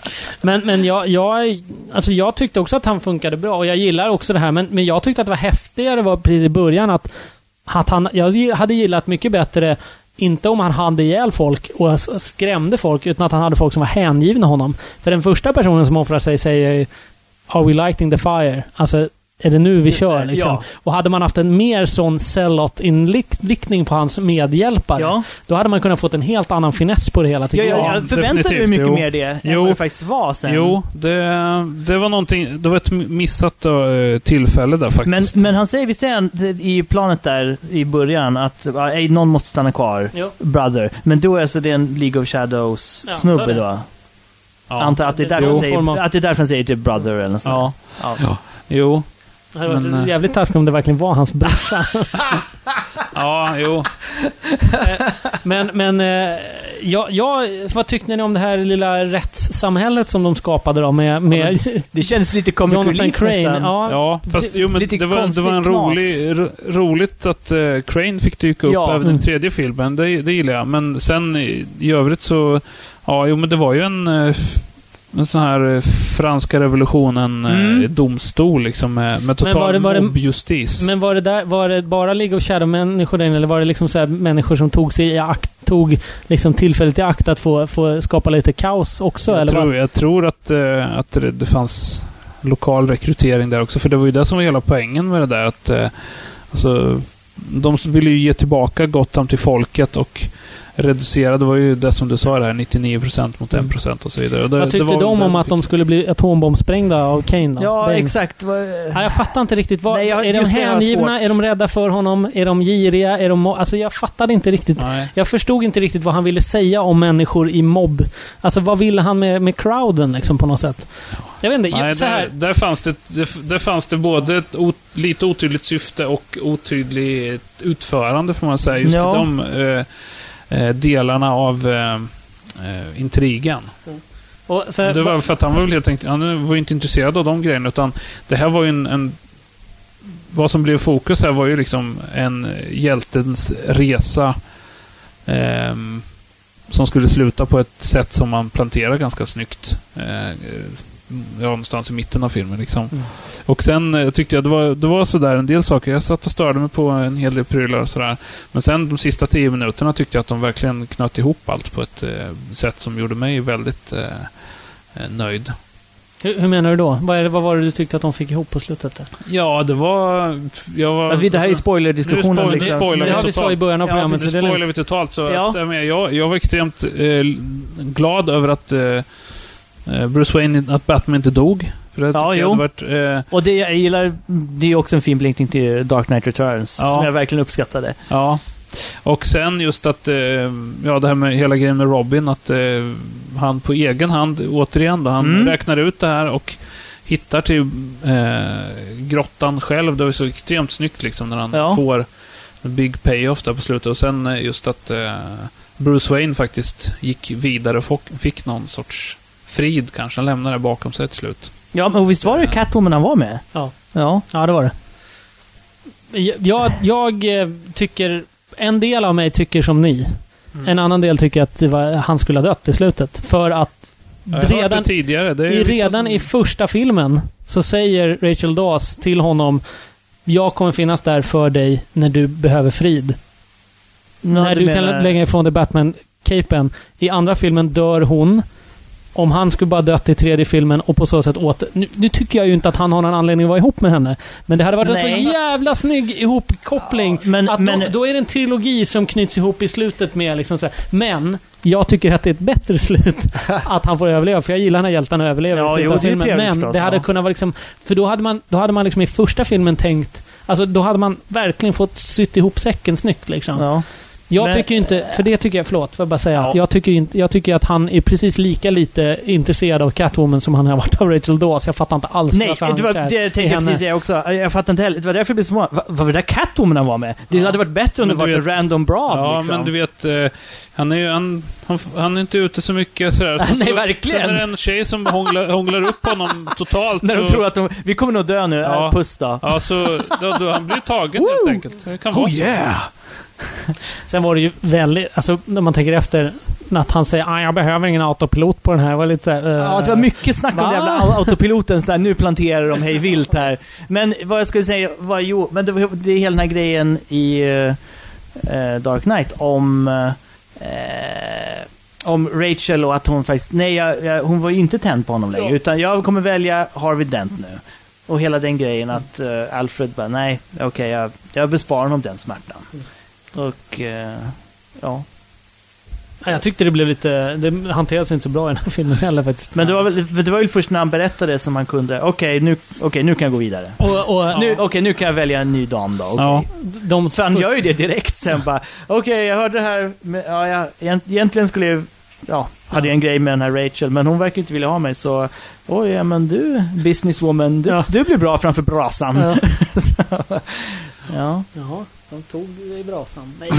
Men, men jag, jag, alltså jag tyckte också att han funkade bra och jag gillar också det här, men, men jag tyckte att det var häftigare var precis i början att, att han, jag hade gillat mycket bättre inte om han hade ihjäl folk och skrämde folk, utan att han hade folk som var hängivna honom. För den första personen som offrar sig säger "Are we lighting the fire?" Alltså, är det nu vi Just kör? Det, liksom. Ja. Och hade man haft en mer sån Sellout-inriktning på hans medhjälpare, ja. Då hade man kunnat fått en helt annan finess på det hela. Ja, ja, jag förväntade mig mycket jo. mer det jo. än vad det faktiskt var sen. Jo, det, det var någonting, det var ett missat uh, tillfälle där faktiskt. Men, men han säger, vi ser i planet där i början att uh, någon måste stanna kvar, jo. brother. Men då är alltså det en League of Shadows ja, snubbe då. Ja. Antar att det är därför han säger, att det är därför han säger typ brother eller något sånt. Ja. Ja. ja. Jo. Det hade varit men, jävligt taskigt om det verkligen var hans brorsa. Ja, jo. men, men ja, ja, vad tyckte ni om det här lilla rättssamhället som de skapade då med, med ja, det känns lite comic relief nästan. Ja, ja fast jo, men det var, det var en rolig, ro, roligt att uh, Crane fick dyka upp ja. även den tredje filmen. Det, det gillar jag. Men sen i, i övrigt så ja, jo men det var ju en uh, en sån här franska revolutionen mm. eh, domstol liksom med, med total mobbjustis. Men var det där var det bara League of Shadow-människor där, eller var det liksom så här människor som tog sig i akt, tog liksom tillfället i akt att få, få skapa lite kaos också? Jag, eller tror, var... jag tror att, eh, att det, det fanns lokal rekrytering där också, för det var ju det som var hela poängen med det där att eh, alltså, de ville ju ge tillbaka Gotham till folket och reducera, det var ju det som du sa det här, nittionio procent mot en procent och så vidare. Och det, vad tyckte det de om att de skulle bli atombombsprängda av Kane då? Ja, Bane. Exakt. Ja, jag fattar inte riktigt. Vad, Nej, jag, är de hängivna? Är de rädda för honom? Är de giriga? Är de, alltså jag fattade inte riktigt. Nej. Jag förstod inte riktigt vad han ville säga om människor i mobb. Alltså vad ville han med, med crowden liksom på något sätt? Jag vet inte. Nej, så här. Där, där, fanns det, där fanns det både ett ot, lite otydligt syfte och otydligt utförande får man säga. Just ja. de eh, delarna av eh, intrigen. Mm. Och så, det var för att han var väl helt enkelt, han var inte intresserad av de grejerna, utan det här var ju en, en vad som blev fokus här var ju liksom en hjältens resa eh, som skulle sluta på ett sätt som man planterar ganska snyggt. Eh, ja, någonstans i mitten av filmen liksom. Mm. Och sen eh, tyckte jag det var, det var sådär en del saker. Jag satt och störde mig på en hel del prylar och sådär. Men sen de sista tio minuterna tyckte jag att de verkligen knöt ihop allt på ett eh, sätt som gjorde mig väldigt eh, nöjd. Hur, hur menar du då? Vad, är det, vad var det du tyckte att de fick ihop på slutet där? Ja, det var... Jag var det här är spoilerdiskussionen. Spoiler, liksom. spoiler, det har vi så i början av ja, programmet. Nu spoilar vi totalt. Så ja. att, jag, jag var extremt eh, glad över att eh, Bruce Wayne, att Batman inte dog. För det ja, jo. Varit, eh, och det jag gillar, det är också en fin blinkning till Dark Knight Returns ja. som jag verkligen uppskattade. Ja. Och sen just att eh, ja, det här med hela grejen med Robin, att eh, han på egen hand återigen då, han mm. räknar ut det här och hittar till eh, grottan själv. Det var så extremt snyggt liksom när han ja. får en big payoff där på slutet. Och sen just att eh, Bruce Wayne faktiskt gick vidare och fick någon sorts frid kanske. Han lämnade det bakom sig till slut. Ja, men visst var det Catwoman han var med? Ja, ja. ja det var det. Jag, jag tycker... En del av mig tycker som ni. Mm. En annan del tycker att det var, han skulle ha dött i slutet. För att redan, tidigare. Det är i, redan som... i första filmen så säger Rachel Dawes till honom: jag kommer finnas där för dig när du behöver frid. Nå, när du menar... kan lägga ifrån dig Batman-capen. I andra filmen dör hon. Om han skulle bara dött i tredje filmen och på så sätt åter... Nu, nu tycker jag ju inte att han har någon anledning att vara ihop med henne. Men det hade varit Nej. en så jävla snygg ihopkoppling. Ja, men, att men, då, då är det en trilogi som knyts ihop i slutet med liksom så här. Men jag tycker att det är ett bättre slut att han får överleva. För jag gillar när hjältarna överlever ja, i slutet av filmen. Men förstås. det hade kunnat vara liksom... För då hade man, då hade man liksom i första filmen tänkt... Alltså då hade man verkligen fått sytt ihop säcken snyggt liksom. Ja. Jag men, tycker inte, för det tycker jag, förlåt, för att bara säga ja. att jag tycker inte, jag tycker att han är precis lika lite intresserad av Catwoman som han har varit av Rachel Dawes. Jag fattar inte alls Nej, varför han det var det jag tänkte precis säga också. Jag fattar inte heller. Det var därför det blev så många. Vad var det där Catwoman han var med? Det ja. hade varit bättre om det var en random broad Ja, liksom. men du vet eh, han är ju han, han, han är inte ute så mycket sådär. Så, Nej, verkligen. Sen är det en tjej som hånglar, hånglar upp honom totalt. När de så, tror att de, vi kommer nog dö nu. Ja, puss då. Ja, så då, då, han blir tagen helt enkelt. Det kan oh, vara så. Yeah. Sen var det ju väldigt, alltså när man tänker efter, att han säger ah, jag behöver ingen autopilot på den här. Det var lite uh, ja, det var mycket snack om det jävla autopiloten så där, nu planterar de hej vilt här. Men vad jag skulle säga var jo, men det, var, det är hela den här grejen i uh, Dark Knight om uh, om Rachel och att hon faktiskt nej, jag, jag, hon var ju inte tänd på honom längre, ja. Utan jag kommer välja Harvey Dent nu. Och hela den grejen att uh, Alfred bara, nej, okej, okay, jag, jag besparar honom den smärtan. Och, uh, ja. Jag tyckte det blev lite, det hanterades inte så bra i den här filmen heller faktiskt. Men det var väl, det var väl först när han berättade som han kunde, okej, okay, nu, okay, nu kan jag gå vidare. Och, och, nu, okej, okay, nu kan jag välja en ny dam då. Okay. Ja, de, så han gör ju det direkt sen bara, okej, okay, jag hörde det här, med, ja, jag, egentligen skulle jag, ja, hade jag en grej med den här Rachel, men hon verkar inte vilja ha mig, så oj, ja, men du, businesswoman, du, ja. du blir bra framför brasan. Ja. Så, ja. Jaha, de tog dig i brasan. Nej.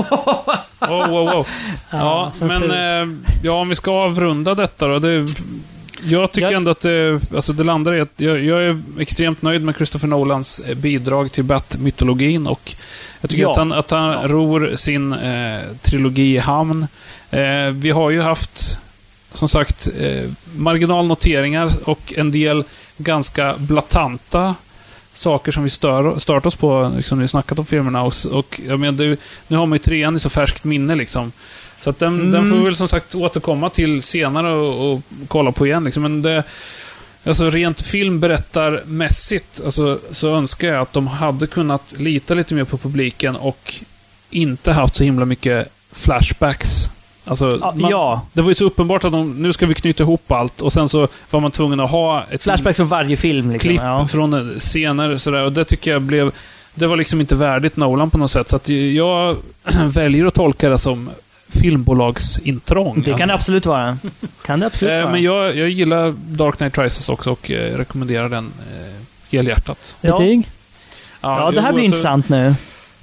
oh, wow, wow. Ja, ja men eh, ja, om vi ska avrunda detta då, det, jag tycker jag... ändå att det, alltså det landar i att jag, jag är extremt nöjd med Christopher Nolans bidrag till Bat-mytologin, och jag tycker ja. att han, att han ja. ror sin eh, trilogi i hamn. Eh, vi har ju haft, som sagt, eh, marginalnoteringar och en del ganska blatanta saker som vi stör, stört oss på, liksom, när vi snackat om filmerna, och, och jag menar, det, nu har man ju trean i så färskt minne liksom. Så att den, mm. den får vi väl som sagt återkomma till senare och, och kolla på igen liksom. Men det, alltså rent filmberättarmässigt, alltså, så önskar jag att de hade kunnat lita lite mer på publiken och inte haft så himla mycket flashbacks. Alltså, ja, man, ja. Det var ju så uppenbart att de, nu ska vi knyta ihop allt, och sen så var man tvungen att ha ett flashbacks från varje film liksom. Klipp ja. från scener sådär, och det tycker jag blev, det var liksom inte värdigt Nolan på något sätt, så att jag väljer att tolka det som filmbolagsintrång. Det kan det absolut vara. Kan det absolut eh, vara. Men jag, jag gillar Dark Knight Rises också, och eh, rekommenderar den eh, helhjärtat. Ja, ja, ja det här blir så, intressant nu.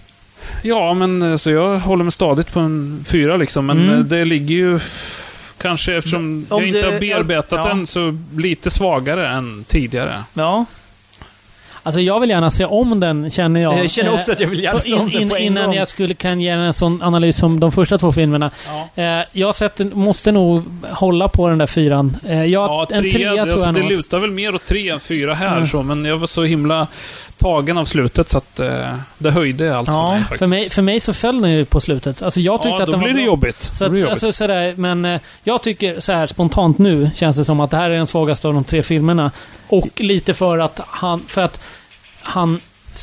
Ja, men så jag håller mig stadigt på en fyra liksom, men mm. det ligger ju kanske, eftersom Om jag inte det, har bearbetat ja. den, så lite svagare än tidigare. Ja. Alltså jag vill gärna se om den, känner jag. Jag känner också att jag vill gärna se om den på en Innan gång. jag skulle kan ge en sån analys som de första två filmerna. Ja. Eh, jag sett, måste nog hålla på den där fyran. Eh, jag, ja, tre, en trea det, tror alltså, jag det nog. lutar väl mer åt tre än fyra här, mm. så, men jag var så himla tagen av slutet, så att eh, det höjde allt ja, för mig faktiskt. För mig, för mig så föll den ju på slutet. Alltså jag tyckte ja, att den var blir det bra. jobbigt. Så att, det jobbigt. Alltså, sådär, men eh, jag tycker så här spontant nu känns det som att det här är den svagaste av de tre filmerna. Och lite för att han, för att han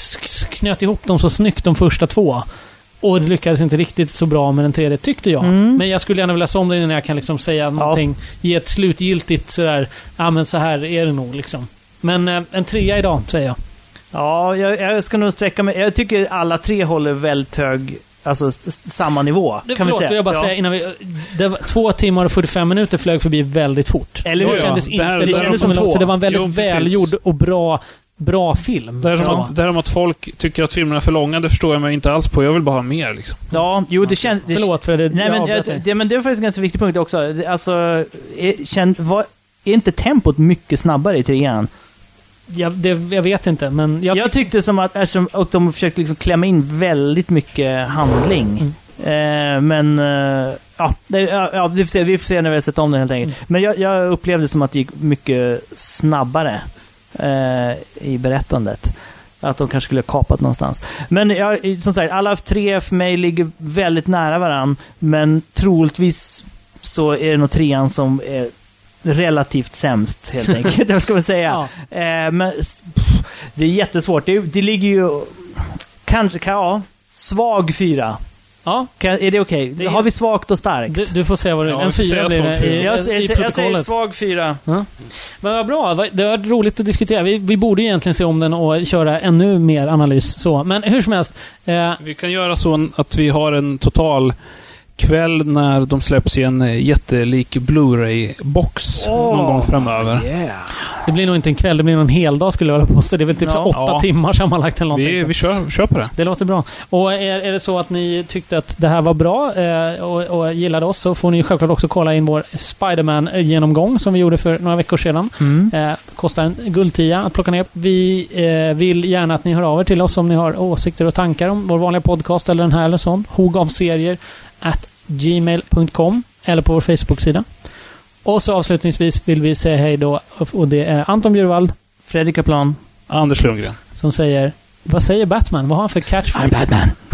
knöt ihop dem så snyggt de första två. Och det lyckades inte riktigt så bra med den tredje, tyckte jag. Mm. Men jag skulle gärna vilja se om det innan jag kan liksom säga ja. någonting. Ge ett slutgiltigt sådär, ja men så här är det nog liksom. Men eh, en trea idag, säger jag. Ja, jag, jag ska nog sträcka mig. Jag tycker alla tre håller väldigt hög, alltså s- samma nivå. Det, kan förlåt, vi säga. Jag bara ja. säga innan vi, det var två timmar och fyrtiofem minuter flög förbi väldigt fort. Eller hur? Det kändes ja. inte, det, här, det, det kändes som två. Så det var en väldigt jo, välgjord och bra bra film. Det här, att, det här om att folk tycker att filmerna är för långa, det förstår jag mig inte alls på. Jag vill bara ha mer liksom. Ja, jo det känns... Det, Förlåt för det. Nej, men, jag, det, men det är faktiskt en ganska viktig punkt också. Det, alltså, är, känd, var, är inte tempot mycket snabbare i trean? Jag, det, jag vet inte, men... Jag, jag tyckte som att eftersom, och de försökte liksom klämma in väldigt mycket handling. Mm. Eh, men... Eh, ja, det, ja, ja vi, får se, vi får se när vi har sett om den helt enkelt. Mm. Men jag, jag upplevde som att det gick mycket snabbare eh, i berättandet. Att de kanske skulle ha kapat någonstans. Men ja, som sagt, alla tre för mig ligger väldigt nära varann. Men troligtvis så är det nog trean som är relativt sämst, helt enkelt. Jag ska väl säga. Ja. Eh, men pff, det är jättesvårt. Det, det ligger ju kanske, ja, svag fyra. Ja, kan, är det okej? Okay? Har vi svagt och starkt? Du, du får säga vad det är. Ja, en fyra blir det i, jag, i, jag, i jag, jag säger svag fyra. Ja. Men vad bra. Det var roligt att diskutera. Vi, vi borde egentligen se om den och köra ännu mer analys. Så. Men hur som helst. Eh, vi kan göra så att vi har en total kväll när de släpps i en jättelik Blu-ray-box oh, någon gång framöver. Yeah. Det blir nog inte en kväll, det blir nog en hel dag skulle jag vilja påstå. Det är väl typ ja. så åtta ja. timmar sammanlagt eller någonting. Vi, vi kör, kör på det. Det låter bra. Och är, är det så att ni tyckte att det här var bra eh, och, och gillade oss, så får ni självklart också kolla in vår Spider-Man-genomgång som vi gjorde för några veckor sedan. Mm. Eh, kostar en guldtia att plocka ner. Vi eh, vill gärna att ni hör av er till oss om ni har åsikter och tankar om vår vanliga podcast eller den här eller sån. Hog av serier at gmail dot com. eller på vår Facebook-sida. Och så avslutningsvis vill vi säga hej då, och det är Anton Bjurvald, Fredrik Kaplan, Anders Lundgren som säger, vad säger Batman? Vad har han för catchphrase? I'm Batman.